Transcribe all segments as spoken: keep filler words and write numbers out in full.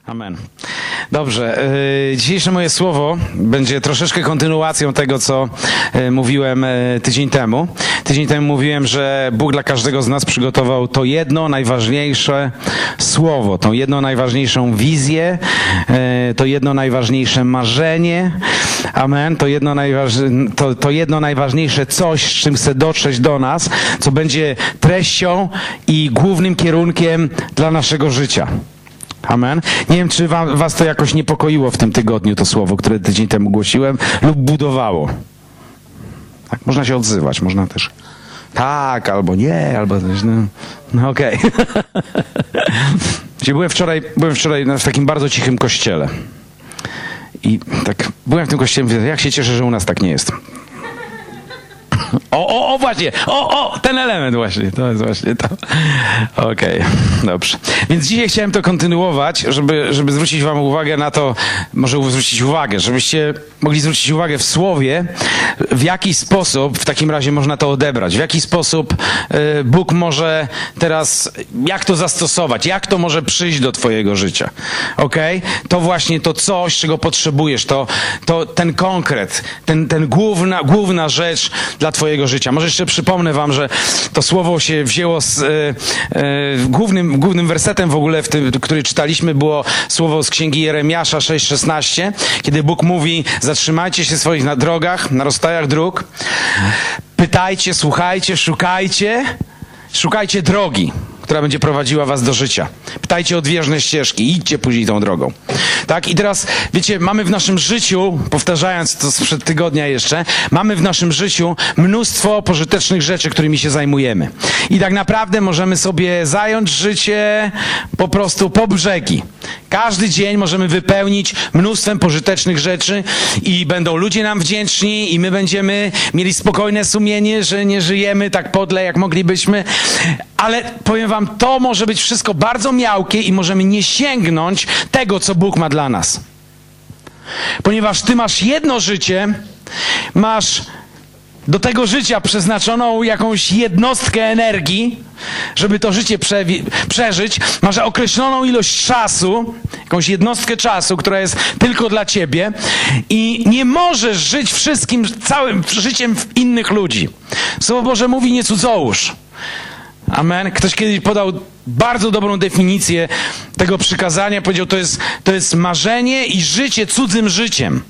Amen. Dobrze. Dzisiejsze moje słowo będzie troszeczkę kontynuacją tego, co mówiłem tydzień temu. Tydzień temu mówiłem, że Bóg dla każdego z nas przygotował to jedno najważniejsze słowo, tą jedną najważniejszą wizję, to jedno najważniejsze marzenie. Amen. To jedno, najważ... to, to jedno najważniejsze coś, z czym chce dotrzeć do nas, co będzie treścią i głównym kierunkiem dla naszego życia. Amen. Nie wiem, czy wam, was to jakoś niepokoiło w tym tygodniu, to słowo, które tydzień temu głosiłem, lub budowało. Tak, można się odzywać, można też tak, albo nie, albo też, no, no okej. Okay. byłem wczoraj, byłem wczoraj w takim bardzo cichym kościele. I tak, byłem w tym kościele i mówię, jak się cieszę, że u nas tak nie jest. O, o, o, właśnie, o, o, ten element właśnie, to jest właśnie to. Okej, okay, dobrze. Więc dzisiaj chciałem to kontynuować, żeby, żeby zwrócić wam uwagę na to, może zwrócić uwagę, żebyście mogli zwrócić uwagę w słowie, w jaki sposób w takim razie można to odebrać, w jaki sposób y, Bóg może teraz, jak to zastosować, jak to może przyjść do twojego życia. Okej? Okay? To właśnie to coś, czego potrzebujesz, to, to ten konkret, ten, ten główna, główna rzecz dla twojego życia. Może jeszcze przypomnę wam, że to słowo się wzięło z e, e, głównym, głównym wersetem w ogóle, w tym, który czytaliśmy, było słowo z księgi Jeremiasza sześć szesnaście, kiedy Bóg mówi, zatrzymajcie się w swoich na drogach, na rozstajach dróg, pytajcie, słuchajcie, szukajcie, szukajcie drogi, która będzie prowadziła was do życia. Pytajcie o odwieczne ścieżki, idźcie później tą drogą. Tak? I teraz, wiecie, mamy w naszym życiu, powtarzając to sprzed tygodnia jeszcze, mamy w naszym życiu mnóstwo pożytecznych rzeczy, którymi się zajmujemy. I tak naprawdę możemy sobie zająć życie po prostu po brzegi. Każdy dzień możemy wypełnić mnóstwem pożytecznych rzeczy i będą ludzie nam wdzięczni i my będziemy mieli spokojne sumienie, że nie żyjemy tak podle, jak moglibyśmy. Ale powiem wam, to może być wszystko bardzo miałkie i możemy nie sięgnąć tego, co Bóg ma dla nas. Ponieważ ty masz jedno życie, masz do tego życia przeznaczoną jakąś jednostkę energii, żeby to życie przewi- przeżyć. Masz określoną ilość czasu, jakąś jednostkę czasu, która jest tylko dla ciebie i nie możesz żyć wszystkim, całym życiem innych ludzi. Słowo Boże mówi, nie cudzołóż. Amen. Ktoś kiedyś podał bardzo dobrą definicję tego przykazania. Powiedział, to jest, to jest marzenie i życie cudzym życiem.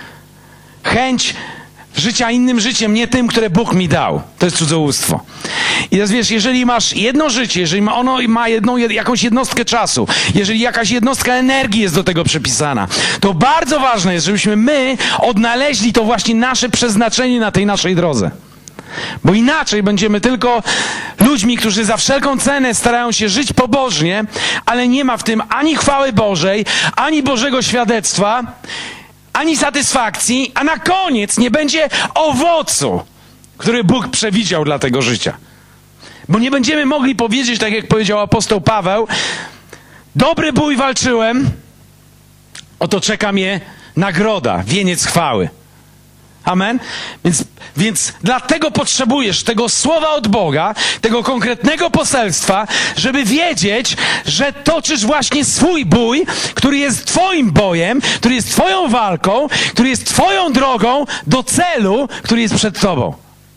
Chęć życia innym życiem, nie tym, które Bóg mi dał. To jest cudzołóstwo. I teraz wiesz, jeżeli masz jedno życie, jeżeli ma ono ma jedną, jakąś jednostkę czasu, jeżeli jakaś jednostka energii jest do tego przypisana, to bardzo ważne jest, żebyśmy my odnaleźli to właśnie nasze przeznaczenie na tej naszej drodze. Bo inaczej będziemy tylko ludźmi, którzy za wszelką cenę starają się żyć pobożnie, ale nie ma w tym ani chwały Bożej, ani Bożego świadectwa, ani satysfakcji, a na koniec nie będzie owocu, który Bóg przewidział dla tego życia. Bo nie będziemy mogli powiedzieć, tak jak powiedział apostoł Paweł, dobry bój walczyłem, oto czeka mnie nagroda, wieniec chwały. Amen? Więc, więc dlatego potrzebujesz tego słowa od Boga, tego konkretnego poselstwa, żeby wiedzieć, że toczysz właśnie swój bój, który jest twoim bojem, który jest twoją walką, który jest twoją drogą do celu, który jest przed tobą.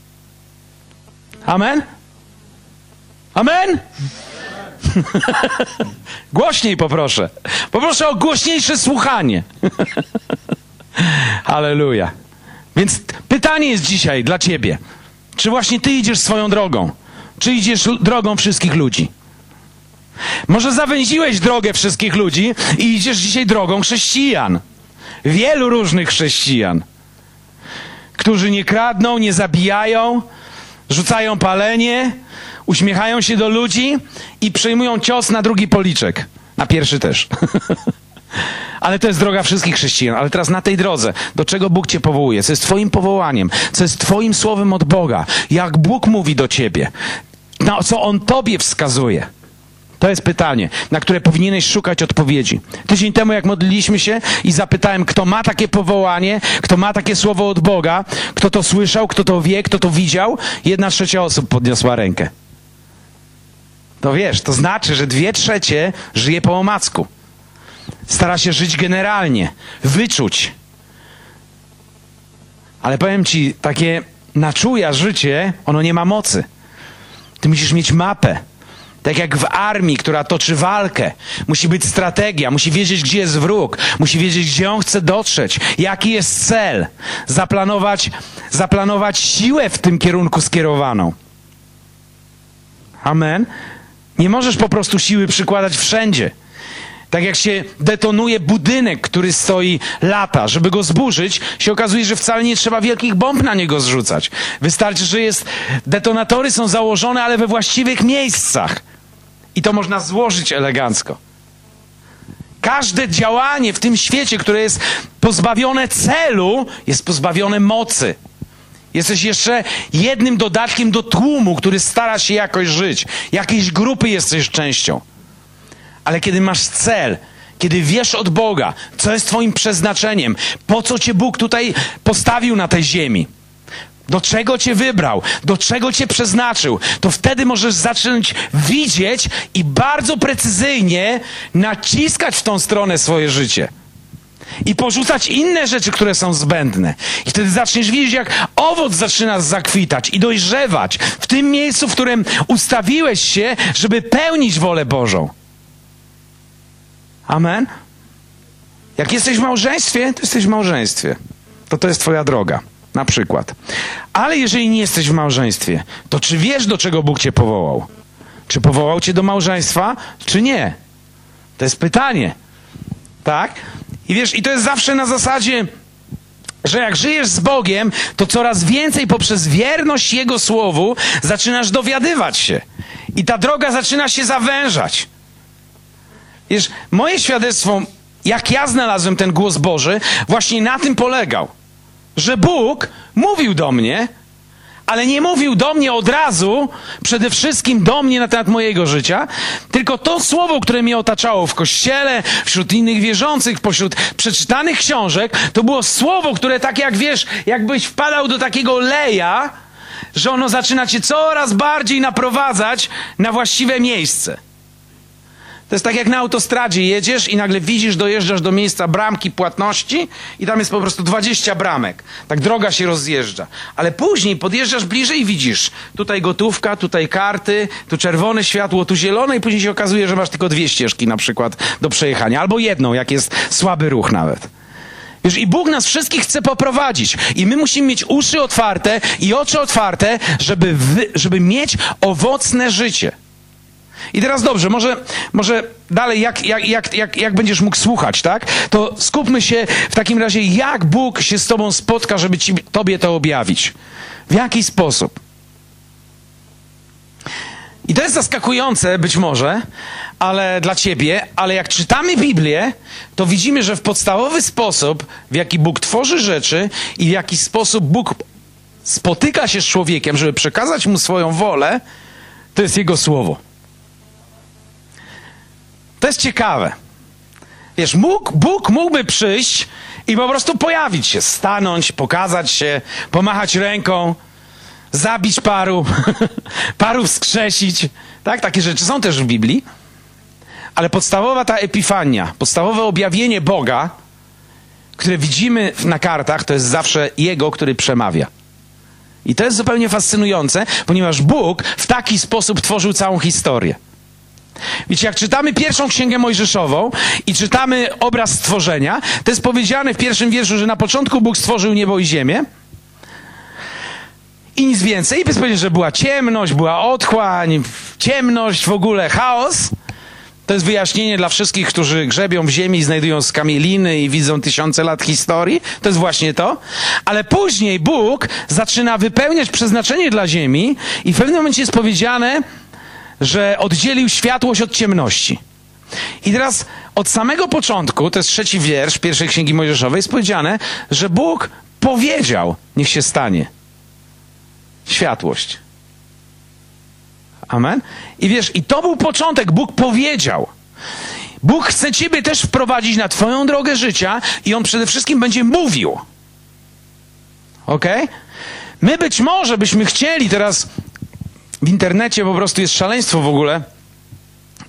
Amen? Amen? Głośniej poproszę. Poproszę o głośniejsze słuchanie. Halleluja. Więc pytanie jest dzisiaj dla ciebie. Czy właśnie ty idziesz swoją drogą? Czy idziesz drogą wszystkich ludzi? Może zawęziłeś drogę wszystkich ludzi i idziesz dzisiaj drogą chrześcijan. Wielu różnych chrześcijan. Którzy nie kradną, nie zabijają, rzucają palenie, uśmiechają się do ludzi i przyjmują cios na drugi policzek. Na pierwszy też. Ale to jest droga wszystkich chrześcijan. Ale teraz na tej drodze, do czego Bóg cię powołuje, co jest twoim powołaniem, co jest twoim słowem od Boga, jak Bóg mówi do ciebie, na co On tobie wskazuje. To jest pytanie, na które powinieneś szukać odpowiedzi. Tydzień temu, jak modliliśmy się i zapytałem, kto ma takie powołanie, kto ma takie słowo od Boga, kto to słyszał, kto to wie, kto to widział, jedna trzecia osób podniosła rękę. To wiesz, to znaczy, że dwie trzecie żyje po omacku. Stara się żyć generalnie, wyczuć. Ale powiem ci, takie na czuja życie, ono nie ma mocy. Ty musisz mieć mapę. Tak jak w armii, która toczy walkę. Musi być strategia, musi wiedzieć, gdzie jest wróg, musi wiedzieć, gdzie on chce dotrzeć, jaki jest cel. Zaplanować, zaplanować siłę w tym kierunku skierowaną. Amen. Nie możesz po prostu siły przykładać wszędzie. Tak jak się detonuje budynek, który stoi lata, żeby go zburzyć, się okazuje, że wcale nie trzeba wielkich bomb na niego zrzucać. Wystarczy, że jest, detonatory są założone, ale we właściwych miejscach. I to można złożyć elegancko. Każde działanie w tym świecie, które jest pozbawione celu, jest pozbawione mocy. Jesteś jeszcze jednym dodatkiem do tłumu, który stara się jakoś żyć. Jakiejś grupy jesteś częścią. Ale kiedy masz cel, kiedy wiesz od Boga, co jest twoim przeznaczeniem, po co cię Bóg tutaj postawił na tej ziemi, do czego cię wybrał, do czego cię przeznaczył, to wtedy możesz zacząć widzieć i bardzo precyzyjnie naciskać w tą stronę swoje życie. I porzucać inne rzeczy, które są zbędne. I wtedy zaczniesz widzieć, jak owoc zaczyna zakwitać i dojrzewać w tym miejscu, w którym ustawiłeś się, żeby pełnić wolę Bożą. Amen? Jak jesteś w małżeństwie, to jesteś w małżeństwie. To to jest twoja droga. Na przykład. Ale jeżeli nie jesteś w małżeństwie, to czy wiesz, do czego Bóg cię powołał? Czy powołał cię do małżeństwa, czy nie? To jest pytanie. Tak? I wiesz, i to jest zawsze na zasadzie, że jak żyjesz z Bogiem, to coraz więcej poprzez wierność Jego Słowu zaczynasz dowiadywać się. I ta droga zaczyna się zawężać. Wiesz, moje świadectwo, jak ja znalazłem ten głos Boży, właśnie na tym polegał. Że Bóg mówił do mnie, ale nie mówił do mnie od razu, przede wszystkim do mnie na temat mojego życia, tylko to słowo, które mnie otaczało w kościele, wśród innych wierzących, pośród przeczytanych książek, to było słowo, które tak jak wiesz, jakbyś wpadał do takiego leja, że ono zaczyna cię coraz bardziej naprowadzać na właściwe miejsce. To jest tak jak na autostradzie jedziesz i nagle widzisz, dojeżdżasz do miejsca bramki płatności i tam jest po prostu dwadzieścia bramek. Tak droga się rozjeżdża. Ale później podjeżdżasz bliżej i widzisz tutaj gotówka, tutaj karty, tu czerwone światło, tu zielone i później się okazuje, że masz tylko dwie ścieżki na przykład do przejechania. Albo jedną, jak jest słaby ruch nawet. Wiesz, i Bóg nas wszystkich chce poprowadzić. I my musimy mieć uszy otwarte i oczy otwarte, żeby, wy, żeby mieć owocne życie. I teraz dobrze, może, może dalej, jak, jak, jak, jak, jak będziesz mógł słuchać, tak? To skupmy się w takim razie, jak Bóg się z tobą spotka, żeby ci, tobie to objawić. W jaki sposób? I to jest zaskakujące być może, ale dla ciebie, ale jak czytamy Biblię, to widzimy, że w podstawowy sposób, w jaki Bóg tworzy rzeczy i w jaki sposób Bóg spotyka się z człowiekiem, żeby przekazać mu swoją wolę, to jest Jego Słowo. To jest ciekawe. Wiesz, Bóg, Bóg mógłby przyjść i po prostu pojawić się, stanąć, pokazać się, pomachać ręką, zabić paru, paru wskrzesić. Tak? Takie rzeczy są też w Biblii. Ale podstawowa ta epifania, podstawowe objawienie Boga, które widzimy na kartach, to jest zawsze Jego, który przemawia. I to jest zupełnie fascynujące, ponieważ Bóg w taki sposób tworzył całą historię. Wiecie, jak czytamy pierwszą księgę mojżeszową i czytamy obraz stworzenia, to jest powiedziane w pierwszym wierszu, że na początku Bóg stworzył niebo i ziemię i nic więcej. I jest powiedziane, że była ciemność, była otchłań, ciemność, w ogóle chaos. To jest wyjaśnienie dla wszystkich, którzy grzebią w ziemi i znajdują skamieliny i widzą tysiące lat historii. To jest właśnie to. Ale później Bóg zaczyna wypełniać przeznaczenie dla ziemi i w pewnym momencie jest powiedziane, że oddzielił światłość od ciemności. I teraz od samego początku, to jest trzeci wiersz pierwszej księgi mojżeszowej, jest powiedziane, że Bóg powiedział, niech się stanie światłość. Amen? I wiesz, i to był początek, Bóg powiedział. Bóg chce ciebie też wprowadzić na twoją drogę życia i On przede wszystkim będzie mówił. Okej? Okay? My być może byśmy chcieli teraz, w internecie po prostu jest szaleństwo w ogóle,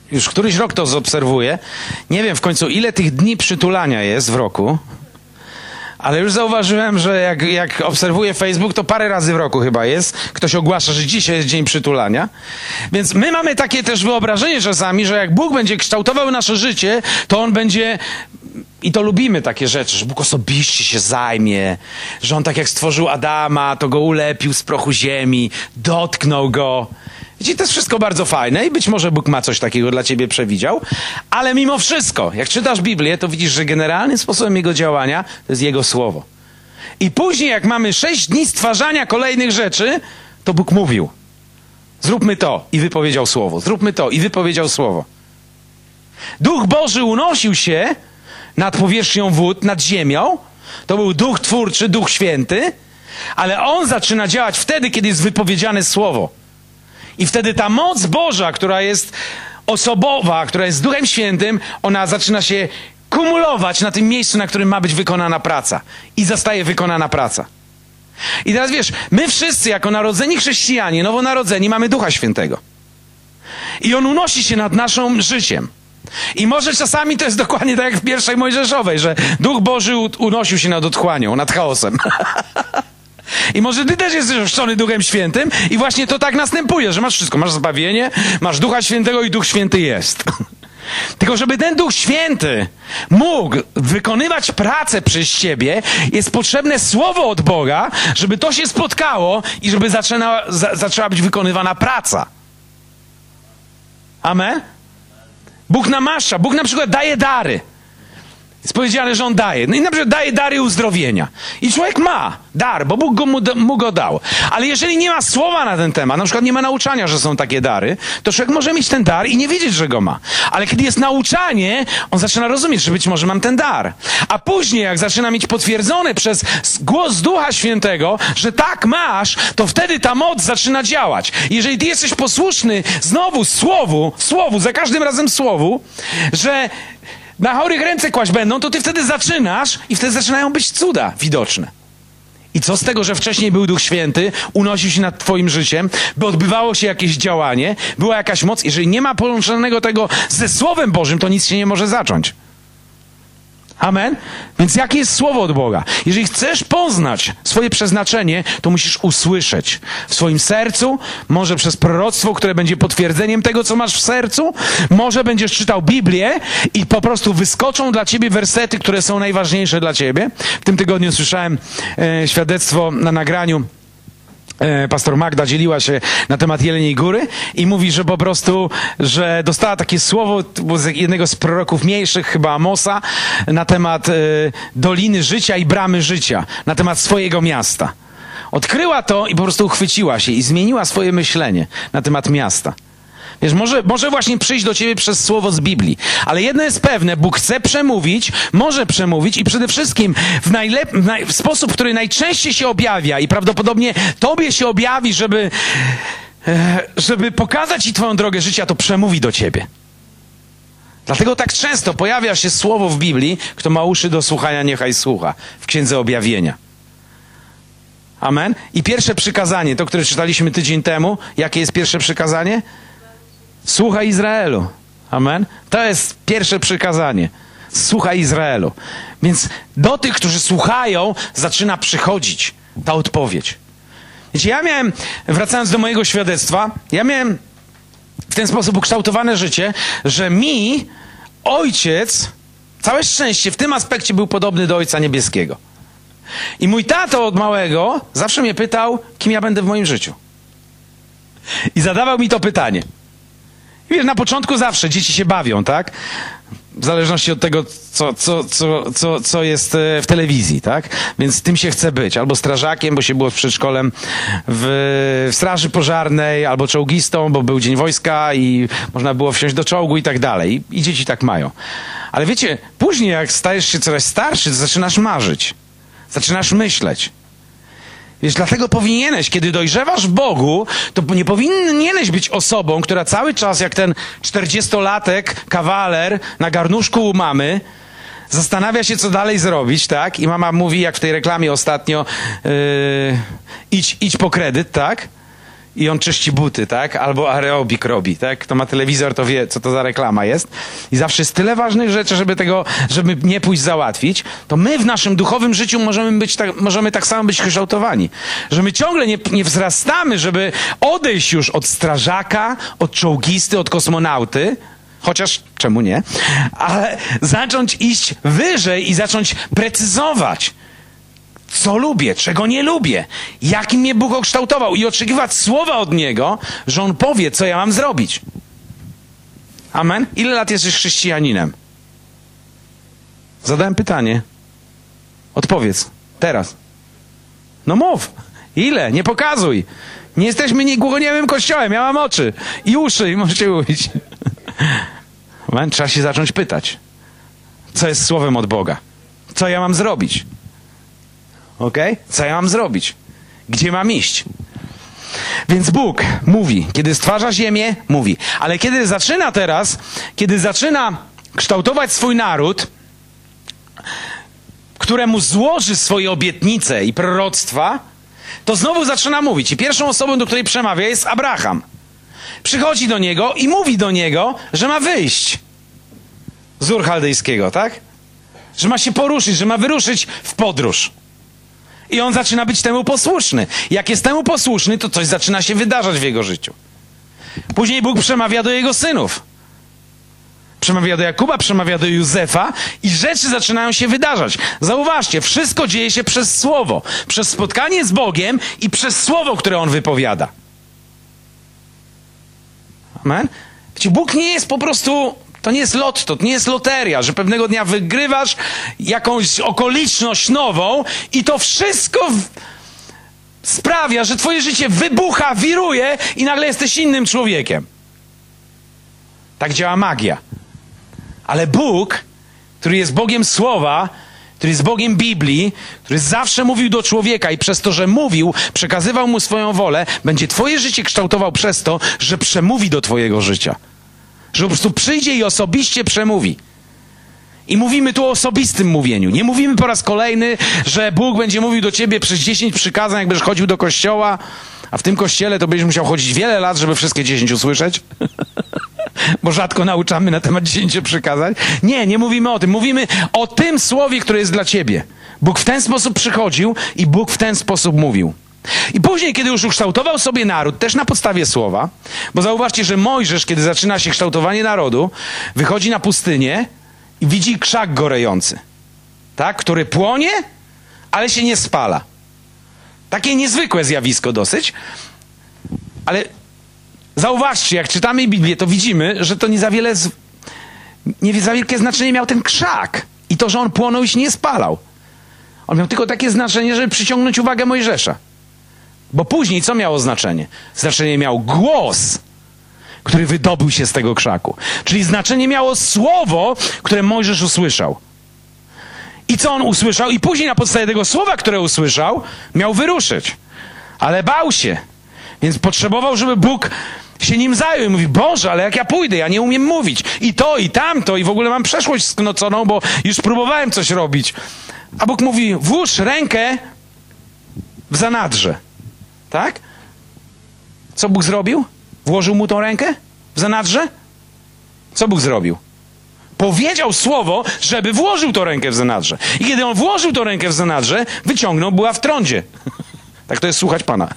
już któryś rok to zaobserwuję. Nie wiem w końcu, ile tych dni przytulania jest w roku, ale już zauważyłem, że jak, jak obserwuję Facebook, to parę razy w roku chyba jest. Ktoś ogłasza, że dzisiaj jest dzień przytulania. Więc my mamy takie też wyobrażenie czasami, że jak Bóg będzie kształtował nasze życie, to On będzie... I to lubimy takie rzeczy, że Bóg osobiście się zajmie, że On tak jak stworzył Adama, to go ulepił z prochu ziemi, dotknął go. Wiecie, to jest wszystko bardzo fajne i być może Bóg ma coś takiego dla ciebie przewidział, ale mimo wszystko, jak czytasz Biblię, to widzisz, że generalnym sposobem Jego działania to jest Jego Słowo. I później, jak mamy sześć dni stwarzania kolejnych rzeczy, to Bóg mówił. Zróbmy to i wypowiedział Słowo. Zróbmy to i wypowiedział Słowo. Duch Boży unosił się nad powierzchnią wód, nad ziemią. To był Duch Twórczy, Duch Święty, ale On zaczyna działać wtedy, kiedy jest wypowiedziane Słowo. I wtedy ta moc Boża, która jest osobowa, która jest Duchem Świętym, ona zaczyna się kumulować na tym miejscu, na którym ma być wykonana praca. I zostaje wykonana praca. I teraz wiesz, my wszyscy jako narodzeni chrześcijanie, nowonarodzeni, mamy Ducha Świętego. I On unosi się nad naszym życiem. I może czasami to jest dokładnie tak jak w pierwszej Mojżeszowej, że Duch Boży unosił się nad otchłanią, nad chaosem. I może ty też jesteś ochrzczony Duchem Świętym i właśnie to tak następuje, że masz wszystko. Masz zbawienie, masz Ducha Świętego i Duch Święty jest. Tylko żeby ten Duch Święty mógł wykonywać pracę przez ciebie, jest potrzebne Słowo od Boga, żeby to się spotkało i żeby zaczyna, za, zaczęła być wykonywana praca. Amen? Bóg namaszcza. Bóg na przykład daje dary. Jest powiedziane, że On daje. No i na przykład daje dary uzdrowienia. I człowiek ma dar, bo Bóg go, mu, mu go dał. Ale jeżeli nie ma słowa na ten temat, na przykład nie ma nauczania, że są takie dary, to człowiek może mieć ten dar i nie wiedzieć, że go ma. Ale kiedy jest nauczanie, on zaczyna rozumieć, że być może mam ten dar. A później, jak zaczyna mieć potwierdzone przez głos Ducha Świętego, że tak masz, to wtedy ta moc zaczyna działać. Jeżeli ty jesteś posłuszny znowu słowu, słowu, za każdym razem słowu, że na chorych ręce kłaść będą, to ty wtedy zaczynasz i wtedy zaczynają być cuda widoczne. I co z tego, że wcześniej był Duch Święty, unosił się nad twoim życiem, by odbywało się jakieś działanie, była jakaś moc. Jeżeli nie ma połączonego tego ze Słowem Bożym, to nic się nie może zacząć. Amen? Więc jakie jest Słowo od Boga? Jeżeli chcesz poznać swoje przeznaczenie, to musisz usłyszeć w swoim sercu, może przez proroctwo, które będzie potwierdzeniem tego, co masz w sercu, może będziesz czytał Biblię i po prostu wyskoczą dla ciebie wersety, które są najważniejsze dla ciebie. W tym tygodniu słyszałem e, świadectwo na nagraniu. Pastor Magda dzieliła się na temat Jeleniej Góry i mówi, że po prostu, że dostała takie słowo z jednego z proroków mniejszych, chyba Amosa, na temat y, Doliny Życia i Bramy Życia, na temat swojego miasta. Odkryła to i po prostu uchwyciła się i zmieniła swoje myślenie na temat miasta. Wiesz, może, może właśnie przyjść do ciebie przez słowo z Biblii. Ale jedno jest pewne, Bóg chce przemówić, może przemówić i przede wszystkim w, najlep- w, naj- w sposób, który najczęściej się objawia i prawdopodobnie tobie się objawi, żeby, e, żeby pokazać ci twoją drogę życia, to przemówi do ciebie. Dlatego tak często pojawia się słowo w Biblii, kto ma uszy do słuchania, niechaj słucha. W Księdze Objawienia. Amen? I pierwsze przykazanie, to które czytaliśmy tydzień temu, jakie jest pierwsze przykazanie? Słuchaj Izraelu. Amen? To jest pierwsze przykazanie. Słuchaj Izraelu. Więc do tych, którzy słuchają, zaczyna przychodzić ta odpowiedź. Wiecie, ja miałem, wracając do mojego świadectwa, ja miałem w ten sposób ukształtowane życie, że mi ojciec, całe szczęście w tym aspekcie był podobny do Ojca Niebieskiego. I mój tato od małego zawsze mnie pytał, kim ja będę w moim życiu. I zadawał mi to pytanie. I wiesz, na początku zawsze dzieci się bawią, tak? W zależności od tego, co, co, co, co, co jest w telewizji, tak? Więc tym się chce być. Albo strażakiem, bo się było przedszkolem w, w straży pożarnej, albo czołgistą, bo był Dzień Wojska i można było wsiąść do czołgu i tak dalej. I, i dzieci tak mają. Ale wiecie, później jak stajesz się coraz starszy, to zaczynasz marzyć. Zaczynasz myśleć. Wiesz, dlatego powinieneś, kiedy dojrzewasz w Bogu, to nie powinieneś być osobą, która cały czas jak ten czterdziestolatek, kawaler na garnuszku u mamy, zastanawia się, co dalej zrobić, tak? I mama mówi, jak w tej reklamie ostatnio, yy, idź, idź po kredyt, tak? i on czyści buty, tak? Albo aerobik robi, tak? Kto ma telewizor, to wie, co to za reklama jest. I zawsze jest tyle ważnych rzeczy, żeby tego, żeby nie pójść załatwić, to my w naszym duchowym życiu możemy być tak, możemy tak samo być kształtowani. Że my ciągle nie, nie wzrastamy, żeby odejść już od strażaka, od czołgisty, od kosmonauty, chociaż czemu nie? Ale zacząć iść wyżej i zacząć precyzować, co lubię, czego nie lubię, jakim mnie Bóg ukształtował i oczekiwać słowa od Niego, że On powie, co ja mam zrobić. Amen? Ile lat jesteś chrześcijaninem? Zadałem pytanie. Odpowiedz. Teraz. No mów. Ile? Nie pokazuj. Nie jesteśmy nie głuchoniemym kościołem. Ja mam oczy i uszy i możecie mówić. Amen? Trzeba się zacząć pytać. Co jest słowem od Boga? Co ja mam zrobić? Okej? Okay? Co ja mam zrobić? Gdzie mam iść? Więc Bóg mówi, kiedy stwarza ziemię, mówi. Ale kiedy zaczyna teraz, kiedy zaczyna kształtować swój naród, któremu złoży swoje obietnice i proroctwa, to znowu zaczyna mówić. I pierwszą osobą, do której przemawia, jest Abraham. Przychodzi do niego i mówi do niego, że ma wyjść z Ur Chaldejskiego, tak? Że ma się poruszyć, że ma wyruszyć w podróż. I on zaczyna być temu posłuszny. Jak jest temu posłuszny, to coś zaczyna się wydarzać w jego życiu. Później Bóg przemawia do jego synów. Przemawia do Jakuba, przemawia do Józefa i rzeczy zaczynają się wydarzać. Zauważcie, wszystko dzieje się przez słowo. Przez spotkanie z Bogiem i przez słowo, które on wypowiada. Amen? Wiecie, Bóg nie jest po prostu... To nie jest lotto, to nie jest loteria, że pewnego dnia wygrywasz jakąś okoliczność nową i to wszystko w... sprawia, że twoje życie wybucha, wiruje i nagle jesteś innym człowiekiem. Tak działa magia. Ale Bóg, który jest Bogiem Słowa, który jest Bogiem Biblii, który zawsze mówił do człowieka i przez to, że mówił, przekazywał mu swoją wolę, będzie twoje życie kształtował przez to, że przemówi do twojego życia. Że po prostu przyjdzie i osobiście przemówi. I mówimy tu o osobistym mówieniu. Nie mówimy po raz kolejny, że Bóg będzie mówił do ciebie przez dziesięć przykazań, jak będziesz chodził do kościoła, a w tym kościele to będziesz musiał chodzić wiele lat, żeby wszystkie dziesięć usłyszeć. Bo rzadko nauczamy na temat dziesięciu przykazań. Nie, nie mówimy o tym. Mówimy o tym słowie, które jest dla ciebie. Bóg w ten sposób przychodził i Bóg w ten sposób mówił. I później, kiedy już ukształtował sobie naród, też na podstawie słowa, bo zauważcie, że Mojżesz, kiedy zaczyna się kształtowanie narodu, wychodzi na pustynię i widzi krzak gorejący, tak, który płonie, ale się nie spala. Takie niezwykłe zjawisko dosyć, ale zauważcie, jak czytamy Biblię, to widzimy, że to nie za wiele, z... nie za wielkie znaczenie miał ten krzak i to, że on płonął i się nie spalał. On miał tylko takie znaczenie, żeby przyciągnąć uwagę Mojżesza. Bo później co miało znaczenie? Znaczenie miał głos, który wydobył się z tego krzaku. Czyli znaczenie miało słowo, które Mojżesz usłyszał. I co on usłyszał? I później na podstawie tego słowa, które usłyszał, miał wyruszyć. Ale bał się. Więc potrzebował, żeby Bóg się nim zajął. I mówi, Boże, ale jak ja pójdę? Ja nie umiem mówić. I to, i tamto, i w ogóle mam przeszłość sknoconą, bo już próbowałem coś robić. A Bóg mówi, włóż rękę w zanadrze. Tak? Co Bóg zrobił? Włożył mu tą rękę w zanadrze? Co Bóg zrobił? Powiedział słowo, żeby włożył tą rękę w zanadrze. I kiedy on włożył tą rękę w zanadrze, wyciągnął, była w trądzie. Tak to jest słuchać Pana.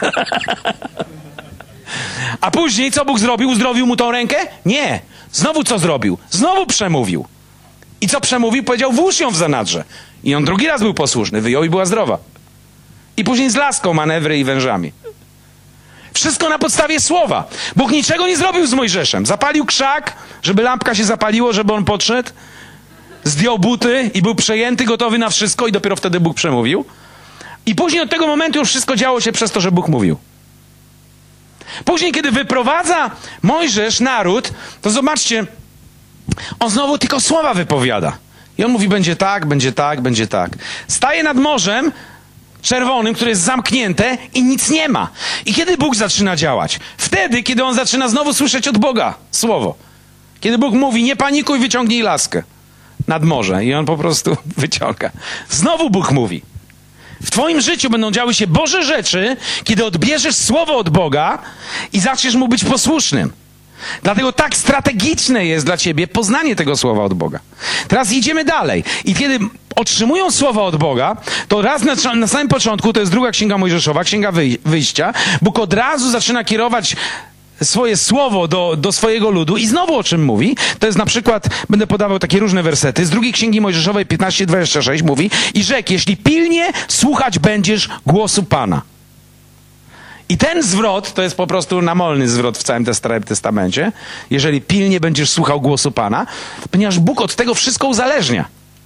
A później co Bóg zrobił? Uzdrowił mu tą rękę? Nie. Znowu co zrobił? Znowu przemówił. I co przemówił? Powiedział, włóż ją w zanadrze. I on drugi raz był posłuszny, wyjął i była zdrowa. I później z laską, manewry i wężami. Wszystko na podstawie słowa. Bóg niczego nie zrobił z Mojżeszem. Zapalił krzak, żeby lampka się zapaliło, żeby on podszedł. Zdjął buty i był przejęty, gotowy na wszystko i dopiero wtedy Bóg przemówił. I później od tego momentu już wszystko działo się przez to, że Bóg mówił. Później, kiedy wyprowadza Mojżesz naród, to zobaczcie, on znowu tylko słowa wypowiada. I on mówi, będzie tak, będzie tak, będzie tak. Staje nad morzem czerwonym, które jest zamknięte i nic nie ma. I kiedy Bóg zaczyna działać? Wtedy, kiedy on zaczyna znowu słyszeć od Boga słowo. Kiedy Bóg mówi, nie panikuj, wyciągnij laskę nad morze. I on po prostu wyciąga. Znowu Bóg mówi. W twoim życiu będą działy się Boże rzeczy, kiedy odbierzesz słowo od Boga i zaczniesz mu być posłusznym. Dlatego tak strategiczne jest dla ciebie poznanie tego słowa od Boga. Teraz idziemy dalej. I kiedy otrzymują słowa od Boga, to raz na, na samym początku, to jest druga Księga Mojżeszowa, Księga Wyjścia, Bóg od razu zaczyna kierować swoje słowo do, do swojego ludu i znowu o czym mówi? To jest na przykład, będę podawał takie różne wersety, z drugiej Księgi Mojżeszowej piętnaście dwadzieścia sześć mówi: i rzekł, jeśli pilnie słuchać będziesz głosu Pana. I ten zwrot, to jest po prostu namolny zwrot w całym Starym Testamencie, jeżeli pilnie będziesz słuchał głosu Pana, ponieważ Bóg od tego wszystko uzależnia.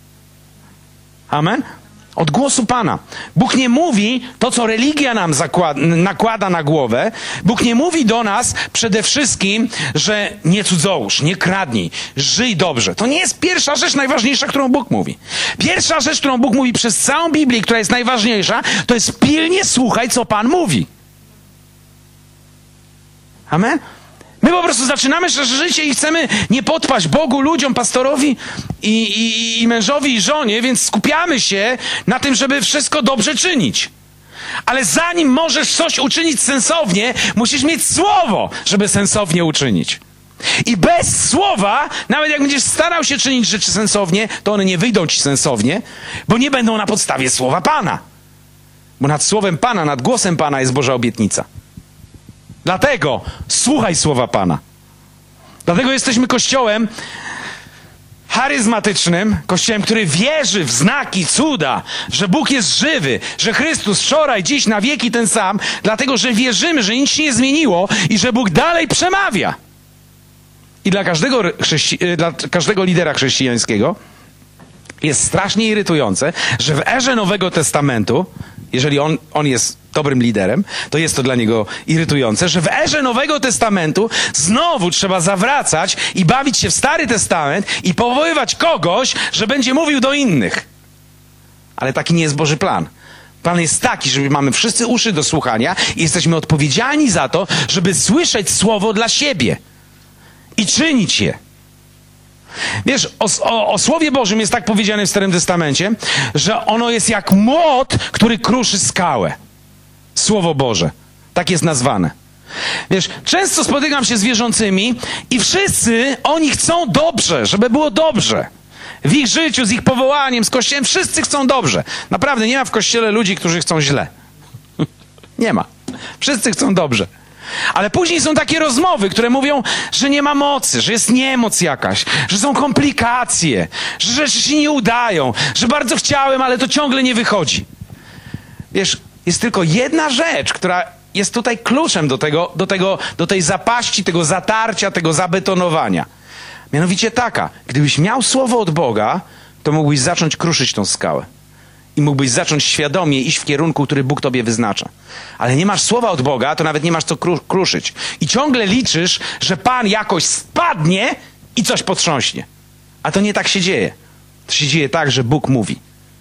Amen? Od głosu Pana. Bóg nie mówi to, co religia nam zakłada, nakłada na głowę. Bóg nie mówi do nas przede wszystkim, że nie cudzołóż, nie kradnij, żyj dobrze. To nie jest pierwsza rzecz najważniejsza, którą Bóg mówi. Pierwsza rzecz, którą Bóg mówi przez całą Biblię, która jest najważniejsza, to jest pilnie słuchaj, co Pan mówi. Amen? My po prostu zaczynamy nasze życie i chcemy nie podpaść Bogu, ludziom, pastorowi i, i, i mężowi i żonie, więc skupiamy się na tym, żeby wszystko dobrze czynić. Ale zanim możesz coś uczynić sensownie, musisz mieć słowo, żeby sensownie uczynić. I bez słowa, nawet jak będziesz starał się czynić rzeczy sensownie, to one nie wyjdą ci sensownie, bo nie będą na podstawie słowa Pana. Bo nad słowem Pana, nad głosem Pana jest Boża obietnica. Dlatego słuchaj słowa Pana. Dlatego jesteśmy kościołem charyzmatycznym, kościołem, który wierzy w znaki, cuda, że Bóg jest żywy, że Chrystus wczoraj, dziś, na wieki ten sam, dlatego, że wierzymy, że nic się nie zmieniło i że Bóg dalej przemawia. I dla każdego, chrześci- dla każdego lidera chrześcijańskiego jest strasznie irytujące, że w erze Nowego Testamentu, jeżeli on, on jest dobrym liderem, to jest to dla niego irytujące, że w erze Nowego Testamentu znowu trzeba zawracać i bawić się w Stary Testament i powoływać kogoś, że będzie mówił do innych. Ale taki nie jest Boży plan. Plan jest taki, że mamy wszyscy uszy do słuchania i jesteśmy odpowiedzialni za to, żeby słyszeć słowo dla siebie i czynić je. Wiesz, o, o, o Słowie Bożym jest tak powiedziane w Starym Testamencie, że ono jest jak młot, który kruszy skałę. Słowo Boże. Tak jest nazwane. Wiesz, często spotykam się z wierzącymi i wszyscy oni chcą dobrze, żeby było dobrze. W ich życiu, z ich powołaniem, z Kościołem, wszyscy chcą dobrze. Naprawdę, nie ma w Kościele ludzi, którzy chcą źle. Nie ma. Wszyscy chcą dobrze. Ale później są takie rozmowy, które mówią, że nie ma mocy, że jest niemoc jakaś, że są komplikacje, że rzeczy się nie udają, że bardzo chciałem, ale to ciągle nie wychodzi. Wiesz, jest tylko jedna rzecz, która jest tutaj kluczem do tego, do tego, do tej zapaści, tego zatarcia, tego zabetonowania. Mianowicie taka, gdybyś miał słowo od Boga, to mógłbyś zacząć kruszyć tą skałę. I mógłbyś zacząć świadomie iść w kierunku, który Bóg tobie wyznacza. Ale nie masz słowa od Boga, to nawet nie masz co kru- kruszyć. I ciągle liczysz, że Pan jakoś spadnie i coś potrząśnie. A to nie tak się dzieje. To się dzieje tak, że Bóg mówi.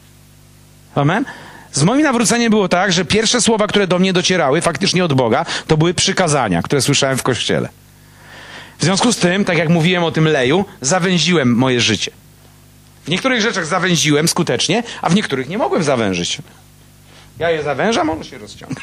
Amen? Z moim nawróceniem było tak, że pierwsze słowa, które do mnie docierały, faktycznie od Boga, to były przykazania, które słyszałem w kościele. W związku z tym, tak jak mówiłem o tym leju, zawęziłem moje życie. W niektórych rzeczach zawęziłem skutecznie, a w niektórych nie mogłem zawężyć. Ja je zawężam, ono się rozciąga.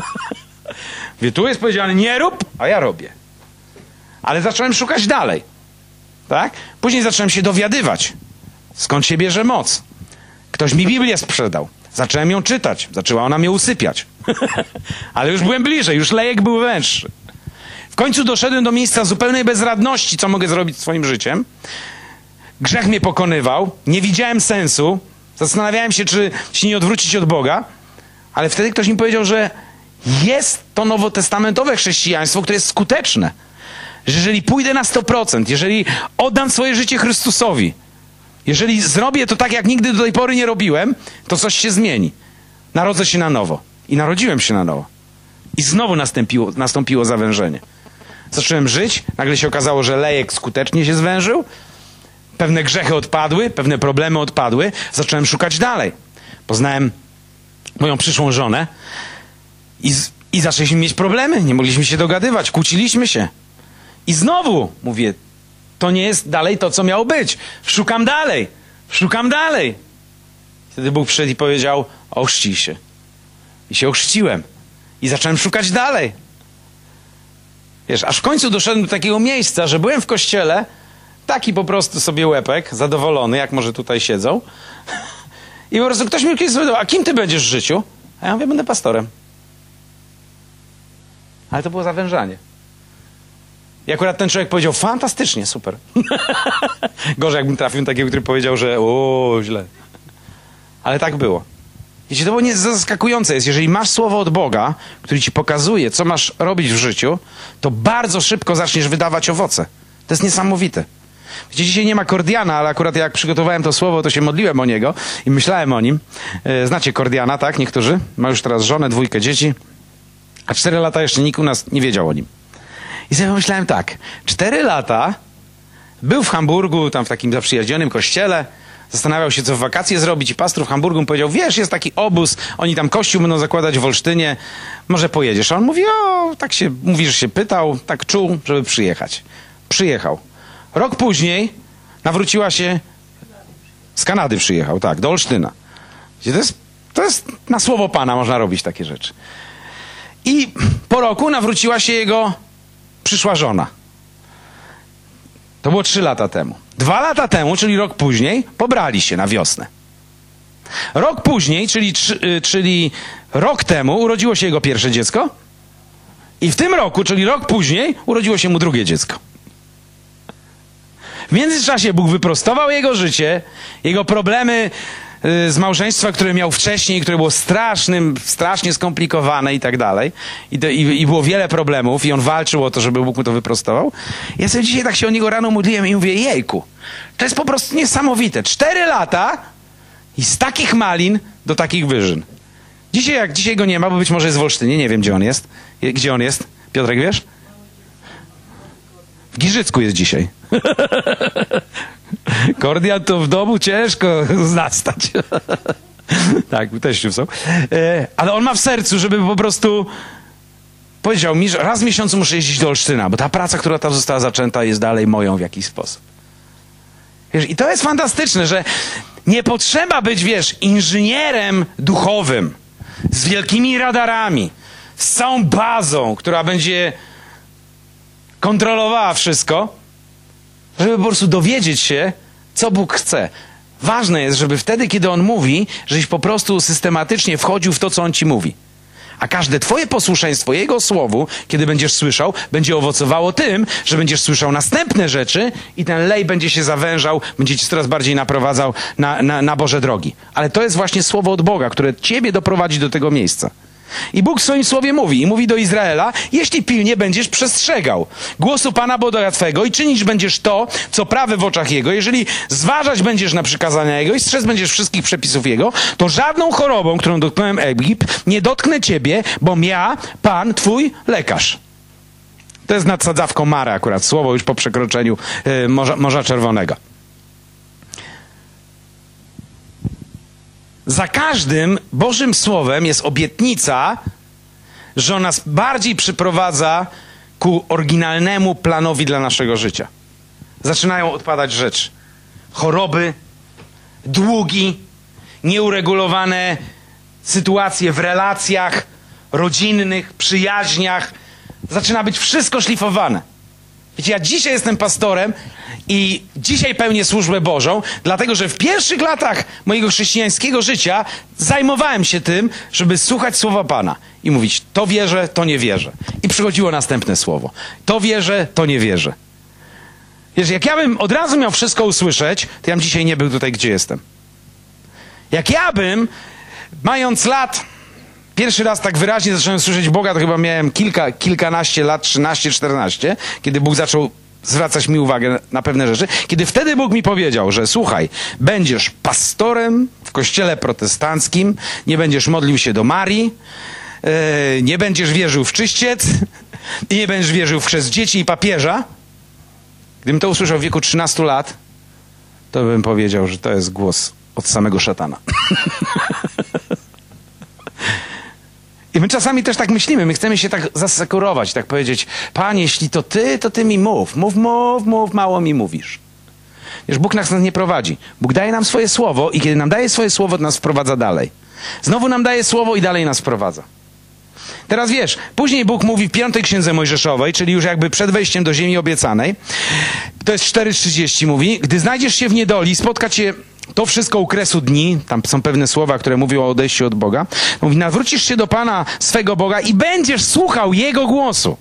Wie, tu jest powiedziane nie rób, a ja robię. Ale zacząłem szukać dalej. Tak? Później zacząłem się dowiadywać, skąd się bierze moc. Ktoś mi Biblię sprzedał. Zacząłem ją czytać. Zaczęła ona mnie usypiać. Ale już byłem bliżej, już lejek był węższy. W końcu doszedłem do miejsca zupełnej bezradności, co mogę zrobić swoim życiem. Grzech mnie pokonywał, nie widziałem sensu, zastanawiałem się, czy się nie odwrócić od Boga, ale wtedy ktoś mi powiedział, że jest to nowotestamentowe chrześcijaństwo, które jest skuteczne. Że jeżeli pójdę na sto procent, jeżeli oddam swoje życie Chrystusowi, jeżeli zrobię to tak, jak nigdy do tej pory nie robiłem, to coś się zmieni. Narodzę się na nowo. I narodziłem się na nowo. I znowu nastąpiło, nastąpiło zawężenie. Zacząłem żyć, nagle się okazało, że lejek skutecznie się zwężył, pewne grzechy odpadły, pewne problemy odpadły. Zacząłem szukać dalej. Poznałem moją przyszłą żonę i, z, i zaczęliśmy mieć problemy. Nie mogliśmy się dogadywać, kłóciliśmy się. I znowu mówię, to nie jest dalej to, co miało być. Szukam dalej, szukam dalej. Wtedy Bóg przyszedł i powiedział, ochrzcij się. I się ochrzciłem. I zacząłem szukać dalej. Wiesz, aż w końcu doszedłem do takiego miejsca, że byłem w kościele, taki po prostu sobie łepek, zadowolony, jak może tutaj siedzą. I po prostu ktoś mi kiedyś zapytał, a kim ty będziesz w życiu? A ja mówię, będę pastorem. Ale to było zawężanie. I akurat ten człowiek powiedział, fantastycznie, super. Gorzej jakbym trafił na takiego, który powiedział, że o, źle. Ale tak było. Wiecie, to było nie zaskakujące jest, jeżeli masz słowo od Boga, który ci pokazuje, co masz robić w życiu, to bardzo szybko zaczniesz wydawać owoce. To jest niesamowite. Wiecie, dzisiaj nie ma Kordiana, ale akurat jak przygotowałem to słowo, to się modliłem o niego i myślałem o nim. Znacie Kordiana, tak? Niektórzy? Ma już teraz żonę, dwójkę dzieci, a cztery lata jeszcze nikt u nas nie wiedział o nim. I sobie pomyślałem tak, cztery lata był w Hamburgu, tam w takim zaprzyjaźnionym kościele, zastanawiał się, co w wakacje zrobić i pastor w Hamburgu mu powiedział, wiesz, jest taki obóz, oni tam kościół będą zakładać w Olsztynie, może pojedziesz? A on mówi, o, tak się, mówi, że się pytał, tak czuł, żeby przyjechać. Przyjechał. Rok później nawróciła się, z Kanady przyjechał, tak, do Olsztyna. To jest, to jest na słowo Pana można robić takie rzeczy. I po roku nawróciła się jego przyszła żona. To było trzy lata temu. Dwa lata temu, czyli rok później, pobrali się na wiosnę. Rok później, czyli, czyli rok temu, urodziło się jego pierwsze dziecko. I w tym roku, czyli rok później, urodziło się mu drugie dziecko. W międzyczasie Bóg wyprostował jego życie, jego problemy z małżeństwa, które miał wcześniej, które było strasznym, strasznie skomplikowane i tak dalej. I, to, i, I było wiele problemów i on walczył o to, żeby Bóg mu to wyprostował. Ja sobie dzisiaj tak się o niego rano modliłem i mówię, jejku, to jest po prostu niesamowite. Cztery lata i z takich malin do takich wyżyn. Dzisiaj, jak dzisiaj go nie ma, bo być może jest w Olsztynie, nie wiem, gdzie on jest. Gdzie on jest? Piotrek, wiesz? W Giżycku jest dzisiaj. Kordian to w domu ciężko zastać. Tak, teściów są. E, ale on ma w sercu, żeby po prostu powiedział mi, że raz w miesiącu muszę jeździć do Olsztyna, bo ta praca, która tam została zaczęta, jest dalej moją w jakiś sposób. Wiesz, i to jest fantastyczne, że nie potrzeba być, wiesz, inżynierem duchowym, z wielkimi radarami, z całą bazą, która będzie kontrolowała wszystko, żeby po prostu dowiedzieć się, co Bóg chce. Ważne jest, żeby wtedy, kiedy On mówi, żebyś po prostu systematycznie wchodził w to, co On ci mówi. A każde twoje posłuszeństwo Jego słowu, kiedy będziesz słyszał, będzie owocowało tym, że będziesz słyszał następne rzeczy i ten lej będzie się zawężał, będzie cię coraz bardziej naprowadzał na, na, na Boże drogi. Ale to jest właśnie słowo od Boga, które ciebie doprowadzi do tego miejsca. I Bóg w swoim słowie mówi, i mówi do Izraela, jeśli pilnie będziesz przestrzegał głosu Pana Boga Twego i czynić będziesz to, co prawe w oczach Jego, jeżeli zważać będziesz na przykazania Jego i strzec będziesz wszystkich przepisów Jego, to żadną chorobą, którą dotknąłem Egipt, nie dotknę Ciebie, bom ja, Pan, Twój lekarz. To jest nad sadzawką Mary akurat, słowo już po przekroczeniu yy, Morza, Morza Czerwonego. Za każdym Bożym Słowem jest obietnica, że on nas bardziej przyprowadza ku oryginalnemu planowi dla naszego życia. Zaczynają odpadać rzeczy. Choroby, długi, nieuregulowane sytuacje w relacjach rodzinnych, przyjaźniach. Zaczyna być wszystko szlifowane. Wiecie, ja dzisiaj jestem pastorem i dzisiaj pełnię służbę Bożą, dlatego że w pierwszych latach mojego chrześcijańskiego życia zajmowałem się tym, żeby słuchać słowa Pana i mówić, to wierzę, to nie wierzę. I przychodziło następne słowo. To wierzę, to nie wierzę. Wiesz, jak ja bym od razu miał wszystko usłyszeć, to ja bym dzisiaj nie był tutaj, gdzie jestem. Jak ja bym, mając lat... Pierwszy raz tak wyraźnie zacząłem słyszeć Boga, to chyba miałem kilka, kilkanaście lat, trzynaście, czternaście, kiedy Bóg zaczął zwracać mi uwagę na pewne rzeczy. Kiedy wtedy Bóg mi powiedział, że słuchaj, będziesz pastorem w kościele protestanckim, nie będziesz modlił się do Marii, yy, nie będziesz wierzył w czyściec i nie będziesz wierzył w chrzest dzieci i papieża. Gdybym to usłyszał w wieku trzynastu lat, to bym powiedział, że to jest głos od samego szatana. I my czasami też tak myślimy, my chcemy się tak zasekurować, tak powiedzieć, Panie, jeśli to Ty, to Ty mi mów, mów, mów, mów, mało mi mówisz. Wiesz, Bóg nas nie prowadzi. Bóg daje nam swoje słowo i kiedy nam daje swoje słowo, to nas wprowadza dalej. Znowu nam daje słowo i dalej nas wprowadza. Teraz wiesz, później Bóg mówi w piątej księdze Mojżeszowej, czyli już jakby przed wejściem do ziemi obiecanej, to jest cztery trzydzieści, mówi, gdy znajdziesz się w niedoli, spotka cię to wszystko u kresu dni, tam są pewne słowa, które mówią o odejściu od Boga, mówi, nawrócisz się do Pana swego Boga i będziesz słuchał Jego głosu.